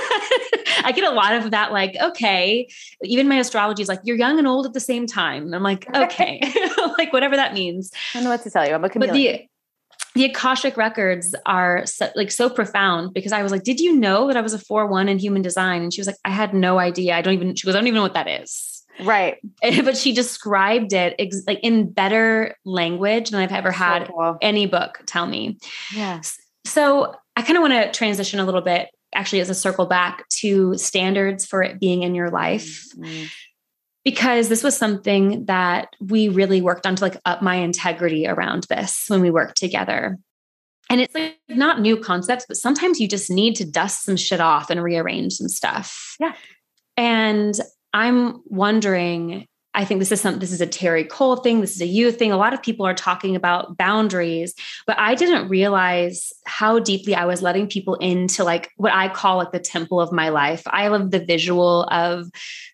I get a lot of that, like, okay, even my astrology is like, you're young and old at the same time. And I'm like, okay, like whatever that means. I don't know what to tell you. I'm a chameleon. But the Akashic Records are so profound because I was like, did you know that I was a 4/1 in human design? And she was like, I had no idea. I don't even know what that is. Right. But she described it like in better language than I've ever had any book tell me. Yes. So I kind of want to transition a little bit, actually, as a circle back to standards for it being in your life. Mm-hmm. Because this was something that we really worked on to like up my integrity around this when we worked together. And it's like not new concepts, but sometimes you just need to dust some shit off and rearrange some stuff. Yeah. And I'm wondering, I think this is a Terry Cole thing. This is a you thing. A lot of people are talking about boundaries, but I didn't realize how deeply I was letting people into like what I call like the temple of my life. I love the visual of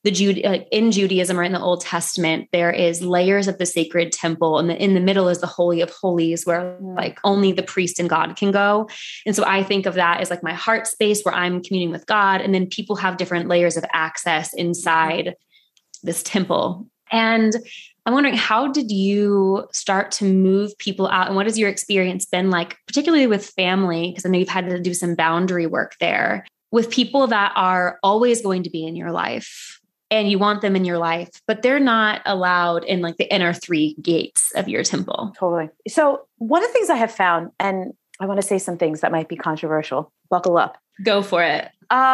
in Judaism or in the Old Testament, there is layers of the sacred temple. And in the middle is the Holy of Holies where like only the priest and God can go. And so I think of that as like my heart space where I'm communing with God. And then people have different layers of access inside this temple. And I'm wondering, how did you start to move people out? And what has your experience been like, particularly with family? Because I know you've had to do some boundary work there with people that are always going to be in your life and you want them in your life, but they're not allowed in like the inner 3 gates of your temple. Totally. So one of the things I have found, and I want to say some things that might be controversial, buckle up. Go for it.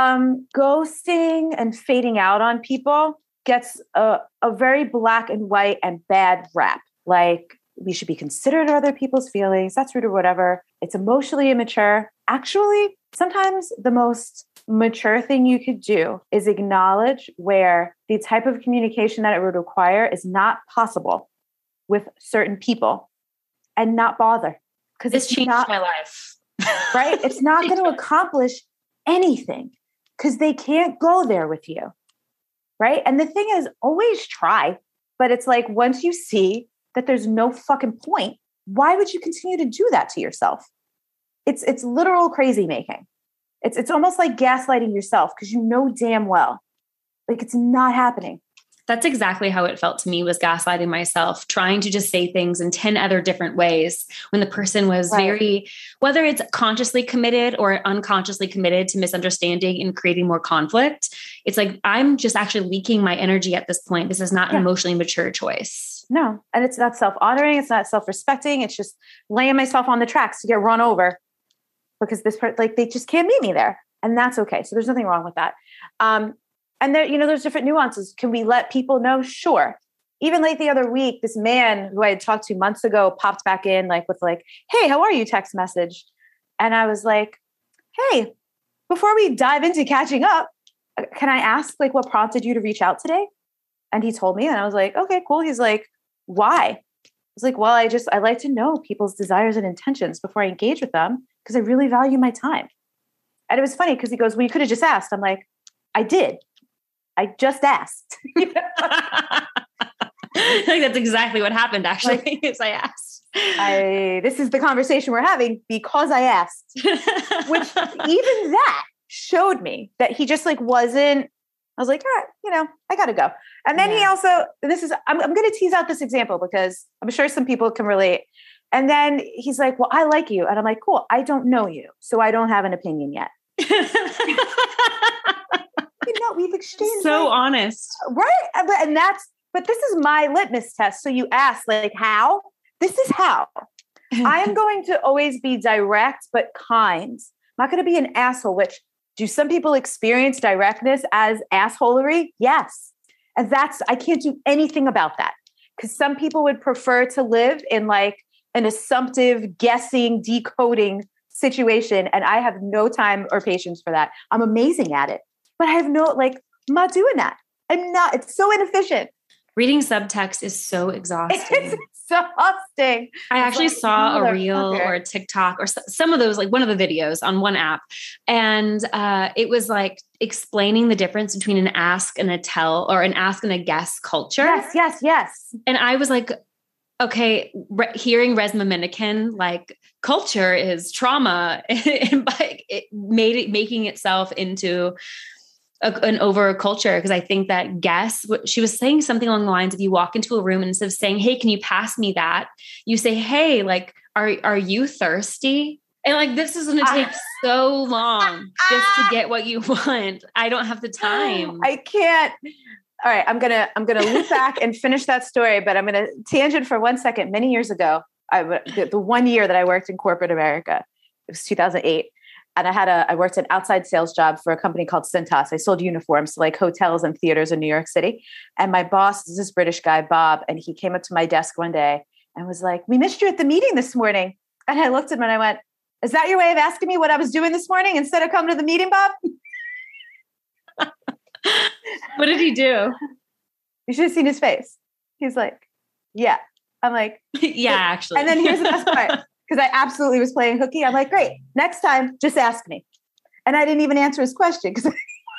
Ghosting and fading out on people gets a very black and white and bad rap. Like we should be considerate of other people's feelings. That's rude or whatever. It's emotionally immature. Actually, sometimes the most mature thing you could do is acknowledge where the type of communication that it would require is not possible with certain people and not bother. Because it's changed my life. Right? It's not going to accomplish anything because they can't go there with you. Right. And the thing is, always try. But it's like, once you see that there's no fucking point, why would you continue to do that to yourself? It's literal crazy making. It's almost like gaslighting yourself because you know damn well, like it's not happening. That's exactly how it felt to me, was gaslighting myself, trying to just say things in 10 other different ways when the person was very, whether it's consciously committed or unconsciously committed to misunderstanding and creating more conflict. It's like, I'm just actually leaking my energy at this point. This is not an emotionally mature choice. No. And it's not self-honoring. It's not self-respecting. It's just laying myself on the tracks to get run over because this part, like, they just can't meet me there. And that's okay. So there's nothing wrong with that. And there, there's different nuances. Can we let people know? Sure. Even like the other week, this man who I had talked to months ago popped back in with hey, how are you? Text message. And I was like, hey, before we dive into catching up, can I ask what prompted you to reach out today? And he told me, and I was like, okay, cool. He's like, why? I was like, well, I like to know people's desires and intentions before I engage with them because I really value my time. And it was funny because he goes, well, you could have just asked. I'm like, I did. I just asked. I think that's exactly what happened, actually, is I asked. This is the conversation we're having because I asked. Which even that showed me that he just wasn't, I was like, all right, I got to go. And then he also, I'm going to tease out this example because I'm sure some people can relate. And then he's like, well, I like you. And I'm like, cool. I don't know you. So I don't have an opinion yet. We've exchanged. So honest. Right. But this is my litmus test. So you ask how? This is how. I am going to always be direct, but kind. I'm not going to be an asshole, which do some people experience directness as assholery? Yes. And I can't do anything about that because some people would prefer to live in an assumptive, guessing, decoding situation. And I have no time or patience for that. I'm amazing at it. But I have I'm not doing that. I'm not. It's so inefficient. Reading subtext is so exhausting. It's exhausting. I actually saw a reel or a TikTok or some of those, one of the videos on one app. And it was explaining the difference between an ask and a tell, or an ask and a guess culture. Yes. And I was like, okay, hearing Resmaa Menakem, culture is trauma, and making itself into an over culture. Because I think that she was saying something along the lines of, you walk into a room and instead of saying, hey, can you pass me that? You say, hey, are you thirsty? And this is going to take so long just to get what you want. I don't have the time. I can't. All right. I'm going to loop back and finish that story, but I'm going to tangent for 1 second. Many years ago, the 1 year that I worked in corporate America, it was 2008. And I worked an outside sales job for a company called Cintas. I sold uniforms to hotels and theaters in New York City. And my boss is this British guy, Bob, and he came up to my desk one day and was like, we missed you at the meeting this morning. And I looked at him and I went, is that your way of asking me what I was doing this morning instead of coming to the meeting, Bob? What did he do? You should have seen his face. He's like, yeah. I'm like, yeah, actually. And then here's the best part. Because I absolutely was playing hooky. I'm like, great. Next time, just ask me. And I didn't even answer his question because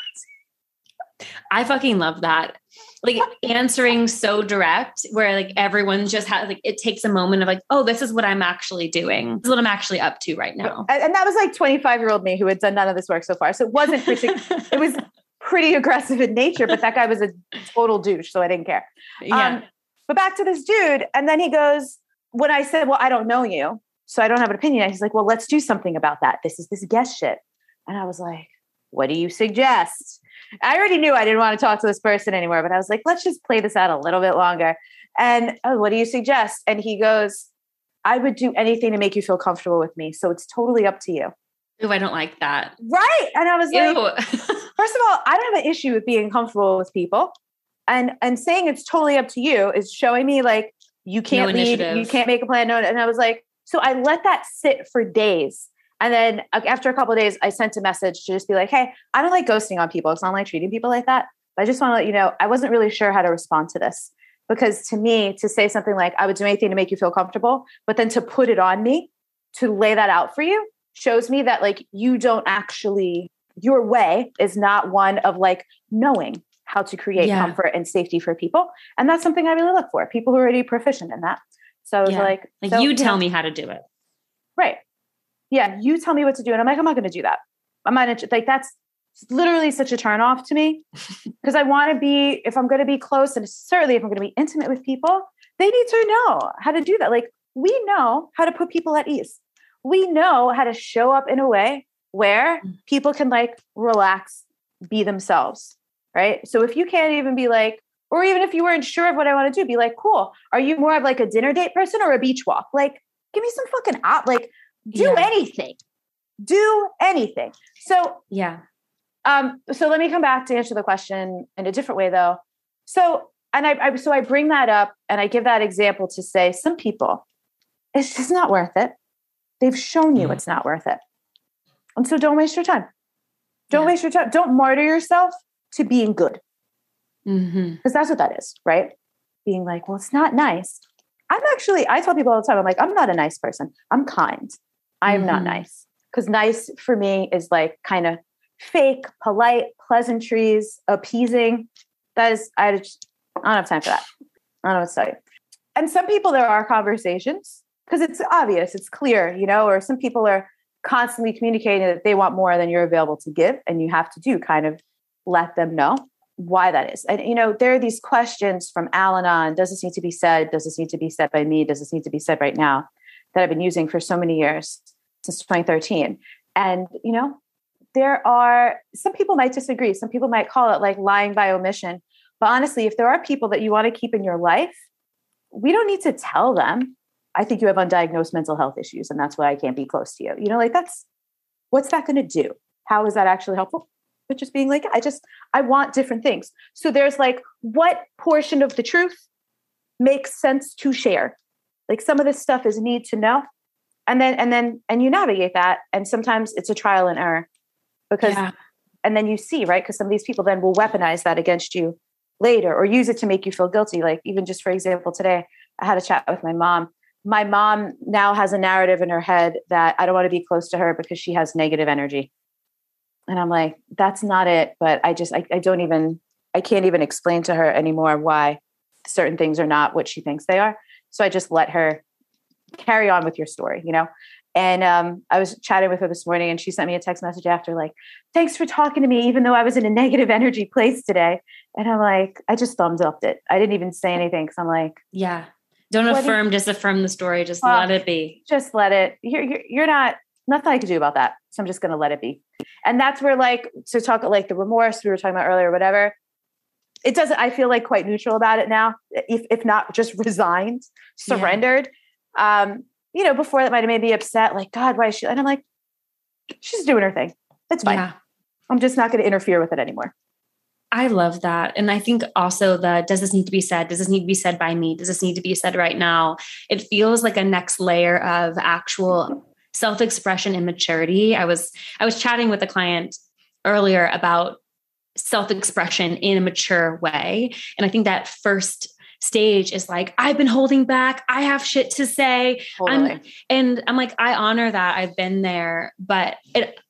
I fucking love that. Answering so direct, where everyone just has it takes a moment of oh, this is what I'm actually doing. This is what I'm actually up to right now. And that was 25-year-old me who had done none of this work so far. So it wasn't it was pretty aggressive in nature, but that guy was a total douche. So I didn't care. Yeah. But back to this dude. And then he goes, when I said, well, I don't know you, so I don't have an opinion. He's like, well, let's do something about that. This is this guess shit. And I was like, what do you suggest? I already knew I didn't want to talk to this person anymore, but I was like, let's just play this out a little bit longer. And what do you suggest? And he goes, I would do anything to make you feel comfortable with me. So it's totally up to you. Ooh, I don't like that. Right. And I was like, first of all, I don't have an issue with being comfortable with people. And saying it's totally up to you is showing me you can't lead, you can't make a plan. No. And I was like, so I let that sit for days. And then after a couple of days, I sent a message to just be like, hey, I don't like ghosting on people. It's not treating people like that. But I just want to let you know, I wasn't really sure how to respond to this. Because to me, to say something like, I would do anything to make you feel comfortable, but then to put it on me, to lay that out for you, shows me that you don't actually, your way is not one of knowing how to create comfort and safety for people. And that's something I really look for. People who are already proficient in that. So I was you tell me how to do it. Right. Yeah. You tell me what to do. And I'm like, I'm not going to do that. I'm not that's It's literally such a turn off to me because I want to be, if I'm going to be close and certainly if I'm going to be intimate with people, they need to know how to do that. Like we know how to put people at ease. We know how to show up in a way where people can like relax, be themselves. Right. So if you can't even be like, or even if you weren't sure of what I want to do, be like, cool. Are you more of like a dinner date person or a beach walk? Like, give me some fucking like do anything. Do anything. So yeah. So let me come back to answer the question in a different way though. So, and I bring that up and I give that example to say some people, it's just not worth it. They've shown you it's not worth it. And so don't waste your time. Don't waste your time. Don't martyr yourself to being good. Because that's what that is, right? Being like, well, it's not nice. I tell people all the time, I'm like, I'm not a nice person. I'm kind. I'm not nice. Because nice for me is like kind of fake, polite, pleasantries, appeasing. I don't have time for that. I don't know what to tell you. And some people, there are conversations because it's obvious, it's clear, or some people are constantly communicating that they want more than you're available to give. And you have to kind of let them know why that is. And, there are these questions from Al-Anon. Does this need to be said? Does this need to be said by me? Does this need to be said right now? That I've been using for so many years, since 2013. And, there are, some people might disagree. Some people might call it like lying by omission. But honestly, if there are people that you want to keep in your life, we don't need to tell them, I think you have undiagnosed mental health issues and that's why I can't be close to you. What's that going to do? How is that actually helpful? But just being like, I want different things. So there's like, what portion of the truth makes sense to share? Like some of this stuff is need to know. And you navigate that. And sometimes it's a trial and error and then you see, right? Because some of these people then will weaponize that against you later or use it to make you feel guilty. Like even just for example, today I had a chat with my mom. My mom now has a narrative in her head that I don't want to be close to her because she has negative energy. And I'm like, that's not it. But I can't even explain to her anymore why certain things are not what she thinks they are. So I just let her carry on with your story, And I was chatting with her this morning and she sent me a text message after like, thanks for talking to me, even though I was in a negative energy place today. And I'm like, I just thumbs upped it. I didn't even say anything because I'm like, yeah, don't affirm, just affirm the story. Just let it be. Just let it. You're not, nothing I can do about that. So I'm just going to let it be. And that's where like, to talk like the remorse we were talking about earlier, whatever, it doesn't, I feel like quite neutral about it now, if not just resigned, surrendered. Before that might've made me upset, like, God, why is she? And I'm like, she's doing her thing. It's fine. Yeah. I'm just not going to interfere with it anymore. I love that. And I think also does this need to be said? Does this need to be said by me? Does this need to be said right now? It feels like a next layer of actual self-expression and maturity. I was chatting with a client earlier about self-expression in a mature way. And I think that first stage is like, I've been holding back. I have shit to say. Totally. I'm like, I honor that. I've been there, but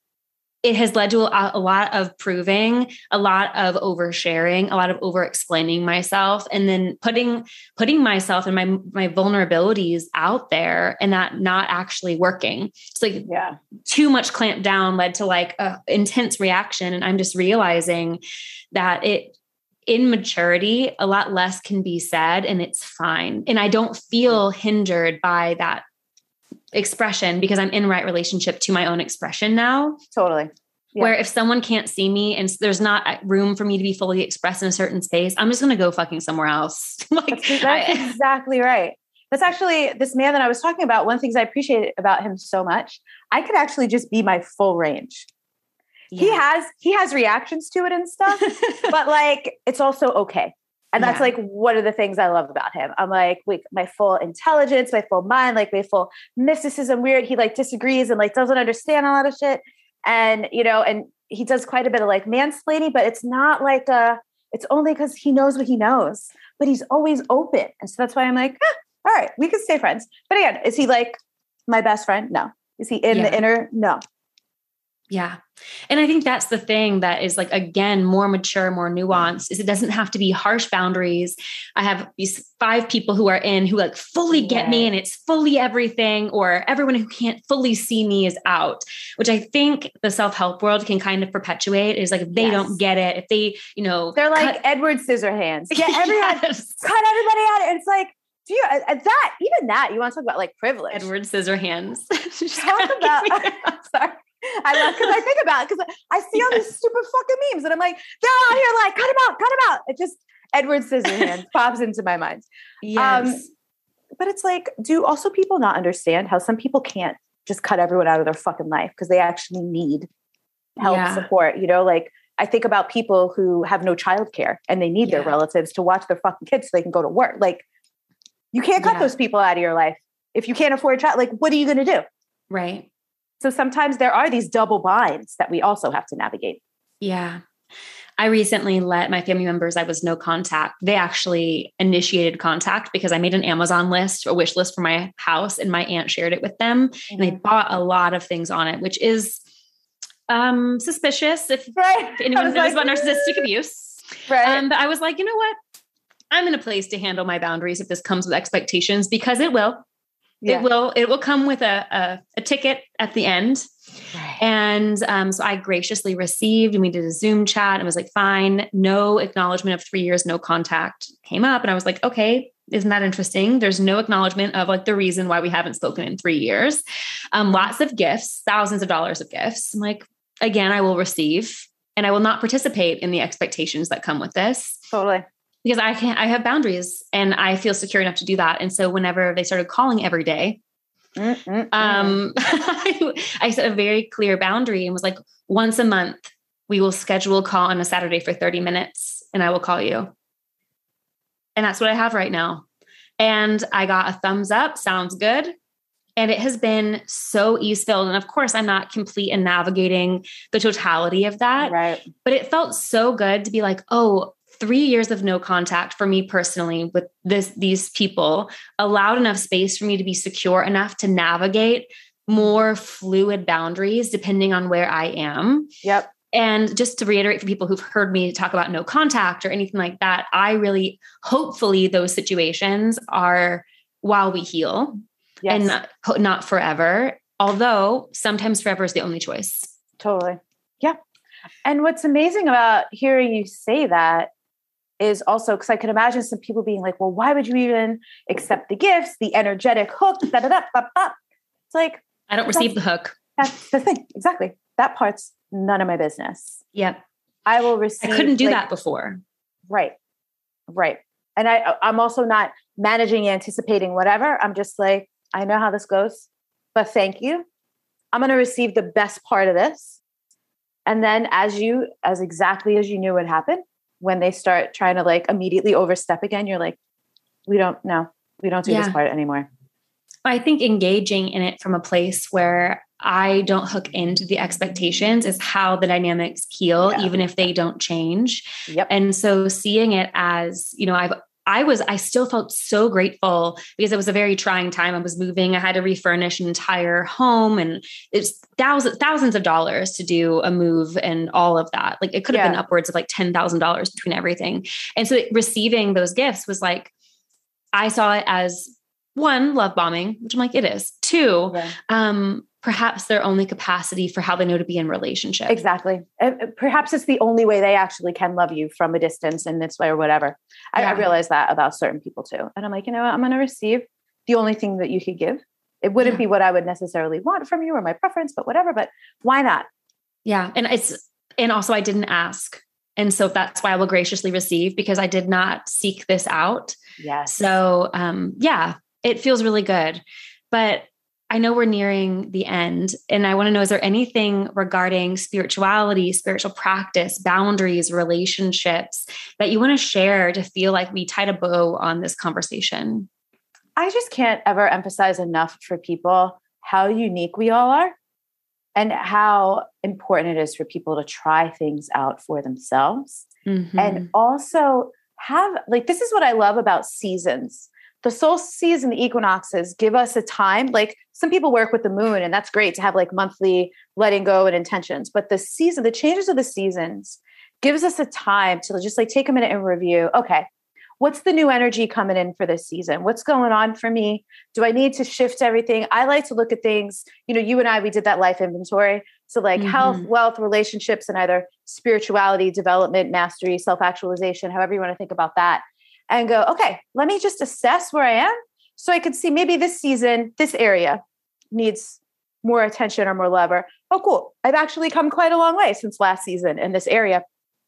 it has led to a lot of proving, a lot of oversharing, a lot of over-explaining myself, and then putting myself and my vulnerabilities out there and that not actually working. It's like too much clamped down led to like a intense reaction. And I'm just realizing that in maturity, a lot less can be said and it's fine. And I don't feel hindered by that expression because I'm in right relationship to my own expression now. Totally. Yeah. Where if someone can't see me and there's not room for me to be fully expressed in a certain space, I'm just going to go fucking somewhere else. That's exactly right. That's actually this man that I was talking about. One of the things I appreciate about him so much, I could actually just be my full range. Yeah. He has reactions to it and stuff, but like, it's also okay. And that's like one of the things I love about him. I'm like, my full intelligence, my full mind, like my full mysticism, weird. He like disagrees and like doesn't understand a lot of shit. And, and he does quite a bit of like mansplaining, but it's not like it's only because he knows what he knows, but he's always open. And so that's why I'm like, all right, we can stay friends. But again, is he like my best friend? No. Is he in the inner? No. Yeah. And I think that's the thing that is like, again, more mature, more nuanced is it doesn't have to be harsh boundaries. I have these 5 people who are in who like fully get me and it's fully everything, or everyone who can't fully see me is out, which I think the self-help world can kind of perpetuate is like, if they don't get it, if they, they're like Edward Scissorhands. Yeah. Everyone cut everybody out. And it's like, do you, even that, you want to talk about like privilege. Edward Scissorhands. Talk about, sorry. I love, because I think about it, because I see all these stupid fucking memes and I'm like, they're out here like, cut him out. It just, Edward Scissorhands pops into my mind. Yes. But it's like, do also people not understand how some people can't just cut everyone out of their fucking life because they actually need help, support, like I think about people who have no childcare and they need their relatives to watch their fucking kids so they can go to work. Like, you can't cut those people out of your life. If you can't afford a child, like, what are you going to do? Right. So sometimes there are these double binds that we also have to navigate. Yeah. I recently let my family members, I was no contact. They actually initiated contact because I made an Amazon list, a wish list for my house, and my aunt shared it with them. Mm-hmm. And they bought a lot of things on it, which is suspicious if anyone knows about narcissistic abuse. Right. But I was like, you know what? I'm in a place to handle my boundaries if this comes with expectations, because it will. Yeah. It will come with a ticket at the end. Right. And so I graciously received, and we did a Zoom chat and was like, fine, no acknowledgement of 3 years, no contact came up. And I was like, okay, isn't that interesting? There's no acknowledgement of like the reason why we haven't spoken in 3 years. Lots of gifts, thousands of dollars of gifts. I'm like, again, I will receive, and I will not participate in the expectations that come with this. Totally. Because I have boundaries and I feel secure enough to do that. And so whenever they started calling every day, I set a very clear boundary and was like, once a month, we will schedule a call on a Saturday for 30 minutes and I will call you. And that's what I have right now. And I got a thumbs up. Sounds good. And it has been so ease-filled. And of course, I'm not complete in navigating the totality of that. Right. But it felt so good to be like, oh, 3 years of no contact for me personally with these people allowed enough space for me to be secure enough to navigate more fluid boundaries depending on where I am. Yep. And just to reiterate for people who've heard me talk about no contact or anything like that, I really, hopefully those situations are while we heal and not forever. Although sometimes forever is the only choice. Totally. Yeah. And what's amazing about hearing you say that is also, because I can imagine some people being like, well, why would you even accept the gifts, the energetic hook, da-da-da, ba-ba. It's like, I don't receive the hook. That's the thing. Exactly. That part's none of my business. Yep. I will receive. I couldn't do that before. Right. Right. And I'm also not managing, anticipating whatever. I'm just like, I know how this goes, but thank you. I'm going to receive the best part of this. And then as exactly as you knew what happened, when they start trying to like immediately overstep again, you're like, we don't do this part anymore. I think engaging in it from a place where I don't hook into the expectations is how the dynamics heal, even if they don't change. Yep. And so seeing it as, I still felt so grateful because it was a very trying time. I was moving. I had to refurnish an entire home, and it's thousands of dollars to do a move and all of that. Like it could have been upwards of like $10,000 between everything. And so receiving those gifts was like, I saw it as 1, love bombing, which I'm like, it is. 2, perhaps their only capacity for how they know to be in relationship. Exactly. Perhaps it's the only way they actually can love you from a distance in this way or whatever. I realize that about certain people too. And I'm like, you know what? I'm going to receive the only thing that you could give. It wouldn't be what I would necessarily want from you or my preference, but whatever, but why not? Yeah. And also I didn't ask. And so that's why I will graciously receive, because I did not seek this out. Yes. So, it feels really good, but I know we're nearing the end, and I want to know, is there anything regarding spirituality, spiritual practice, boundaries, relationships that you want to share to feel like we tied a bow on this conversation? I just can't ever emphasize enough for people how unique we all are and how important it is for people to try things out for themselves. Mm-hmm. And also this is what I love about seasons. the solstices and the equinoxes give us a time. Like some people work with the moon, and that's great to have like monthly letting go and intentions. But the changes of the seasons gives us a time to just like take a minute and review. Okay, what's the new energy coming in for this season? What's going on for me? Do I need to shift everything? I like to look at things, you and I, we did that life inventory. So like health, wealth, relationships, and either spirituality, development, mastery, self-actualization, however you want to think about that. And go, okay, let me just assess where I am so I could see maybe this season, this area needs more attention or more love. Or, oh, cool. I've actually come quite a long way since last season in this area.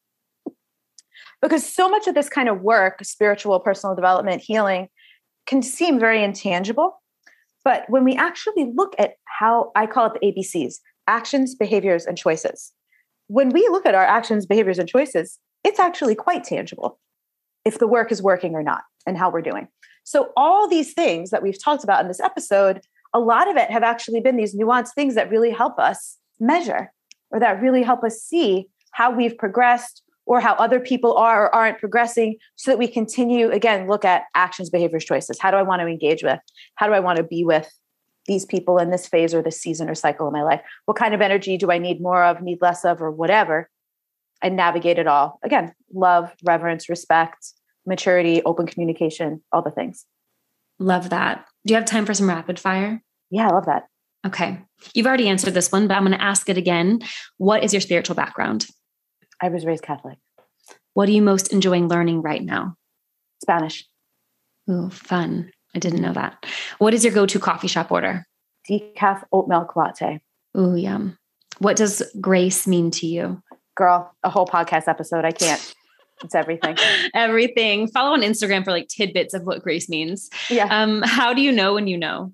Because so much of this kind of work, spiritual, personal development, healing, can seem very intangible. But when we actually look at how I call it the ABCs, actions, behaviors, and choices. When we look at our actions, behaviors, and choices, it's actually quite tangible if the work is working or not and how we're doing. So all these things that we've talked about in this episode, a lot of it have actually been these nuanced things that really help us measure or that really help us see how we've progressed or how other people are or aren't progressing so that we continue, again, look at actions, behaviors, choices. How do I want to engage with? How do I want to be with these people in this phase or this season or cycle of my life? What kind of energy do I need more of, need less of, or whatever? And navigate it all. Again, love, reverence, respect, maturity, open communication, all the things. Love that. Do you have time for some rapid fire? Yeah, I love that. Okay. You've already answered this one, but I'm going to ask it again. What is your spiritual background? I was raised Catholic. What are you most enjoying learning right now? Spanish. Ooh, fun. I didn't know that. What is your go-to coffee shop order? Decaf oat milk latte. Ooh, yum. What does grace mean to you? Girl, a whole podcast episode. I can't. It's everything. Everything. Follow on Instagram for like tidbits of what grace means. Yeah. How do you know when you know?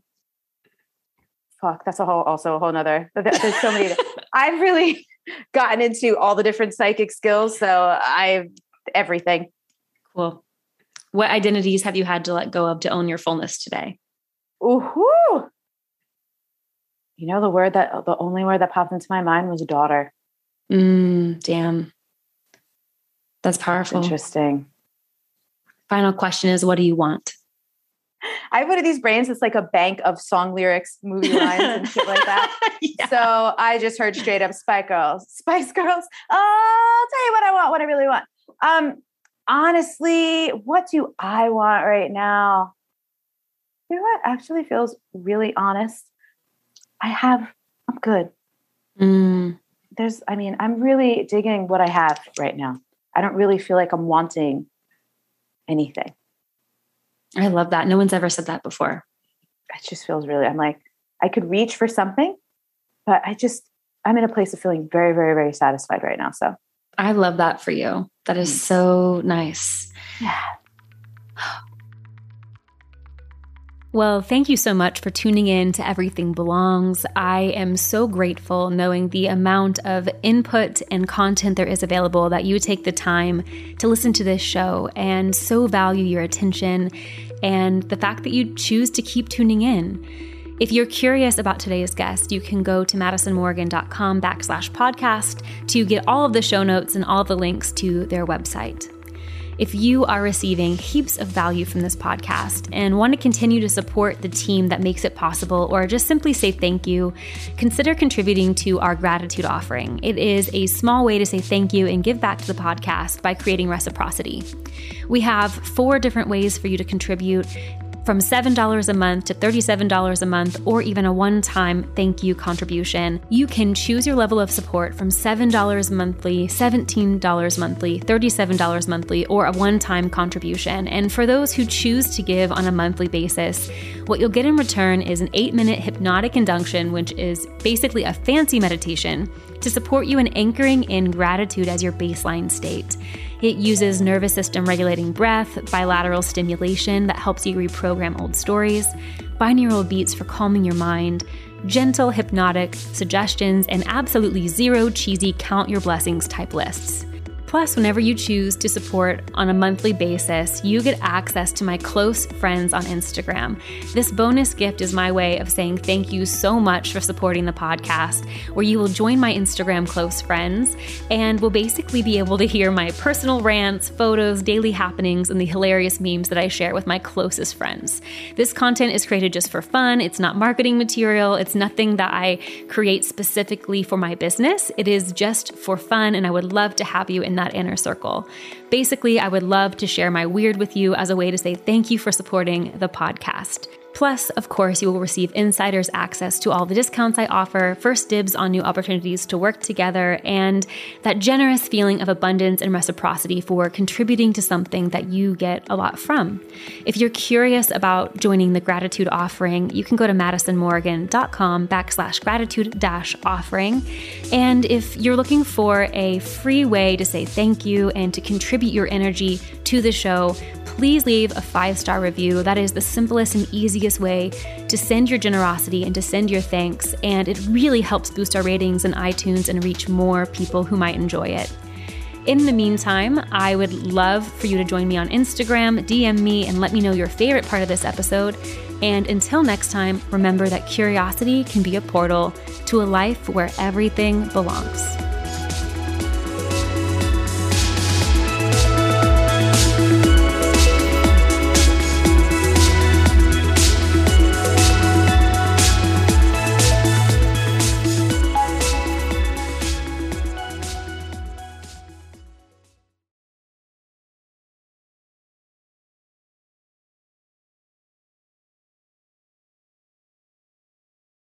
Fuck, that's also a whole nother. There's so many. I've really gotten into all the different psychic skills. So everything. Cool. What identities have you had to let go of to own your fullness today? Ooh. The only word that popped into my mind was daughter. Damn. That's powerful. Interesting. Final question is, what do you want? I have one of these brains that's like a bank of song lyrics, movie lines and shit like that. Yeah. So I just heard straight up Spice Girls. Oh, I'll tell you what I want, what I really want. Honestly, what do I want right now? You know what actually feels really honest? I'm good. I'm really digging what I have right now. I don't really feel like I'm wanting anything. I love that. No one's ever said that before. It just feels really, I'm like, I could reach for something, but I'm in a place of feeling very, very, very satisfied right now. So I love that for you. That is so nice. Yeah. Well, thank you so much for tuning in to Everything Belongs. I am so grateful knowing the amount of input and content there is available that you take the time to listen to this show and so value your attention and the fact that you choose to keep tuning in. If you're curious about today's guest, you can go to madisonmorgan.com/podcast to get all of the show notes and all the links to their website. If you are receiving heaps of value from this podcast and want to continue to support the team that makes it possible, or just simply say thank you, consider contributing to our gratitude offering. It is a small way to say thank you and give back to the podcast by creating reciprocity. We have 4 different ways for you to contribute, from $7 a month to $37 a month, or even a one-time thank you contribution. You can choose your level of support from $7 monthly, $17 monthly, $37 monthly, or a one-time contribution. And for those who choose to give on a monthly basis, what you'll get in return is an 8-minute hypnotic induction, which is basically a fancy meditation to support you in anchoring in gratitude as your baseline state. It uses nervous system regulating breath, bilateral stimulation that helps you reprogram old stories, binaural beats for calming your mind, gentle hypnotic suggestions, and absolutely zero cheesy count your blessings type lists. Plus, whenever you choose to support on a monthly basis, you get access to my close friends on Instagram. This bonus gift is my way of saying thank you so much for supporting the podcast, where you will join my Instagram close friends and will basically be able to hear my personal rants, photos, daily happenings, and the hilarious memes that I share with my closest friends. This content is created just for fun. It's not marketing material. It's nothing that I create specifically for my business. It is just for fun, and I would love to have you in that inner circle. Basically, I would love to share my weird with you as a way to say thank you for supporting the podcast. Plus, of course, you will receive insiders access to all the discounts I offer, first dibs on new opportunities to work together, and that generous feeling of abundance and reciprocity for contributing to something that you get a lot from. If you're curious about joining the gratitude offering, you can go to madisonmorgan.com/gratitude-offering. And if you're looking for a free way to say thank you and to contribute your energy to the show, please leave a 5-star review. That is the simplest and easiest way to send your generosity and to send your thanks. And it really helps boost our ratings in iTunes and reach more people who might enjoy it. In the meantime, I would love for you to join me on Instagram, DM me, and let me know your favorite part of this episode. And until next time, remember that curiosity can be a portal to a life where everything belongs.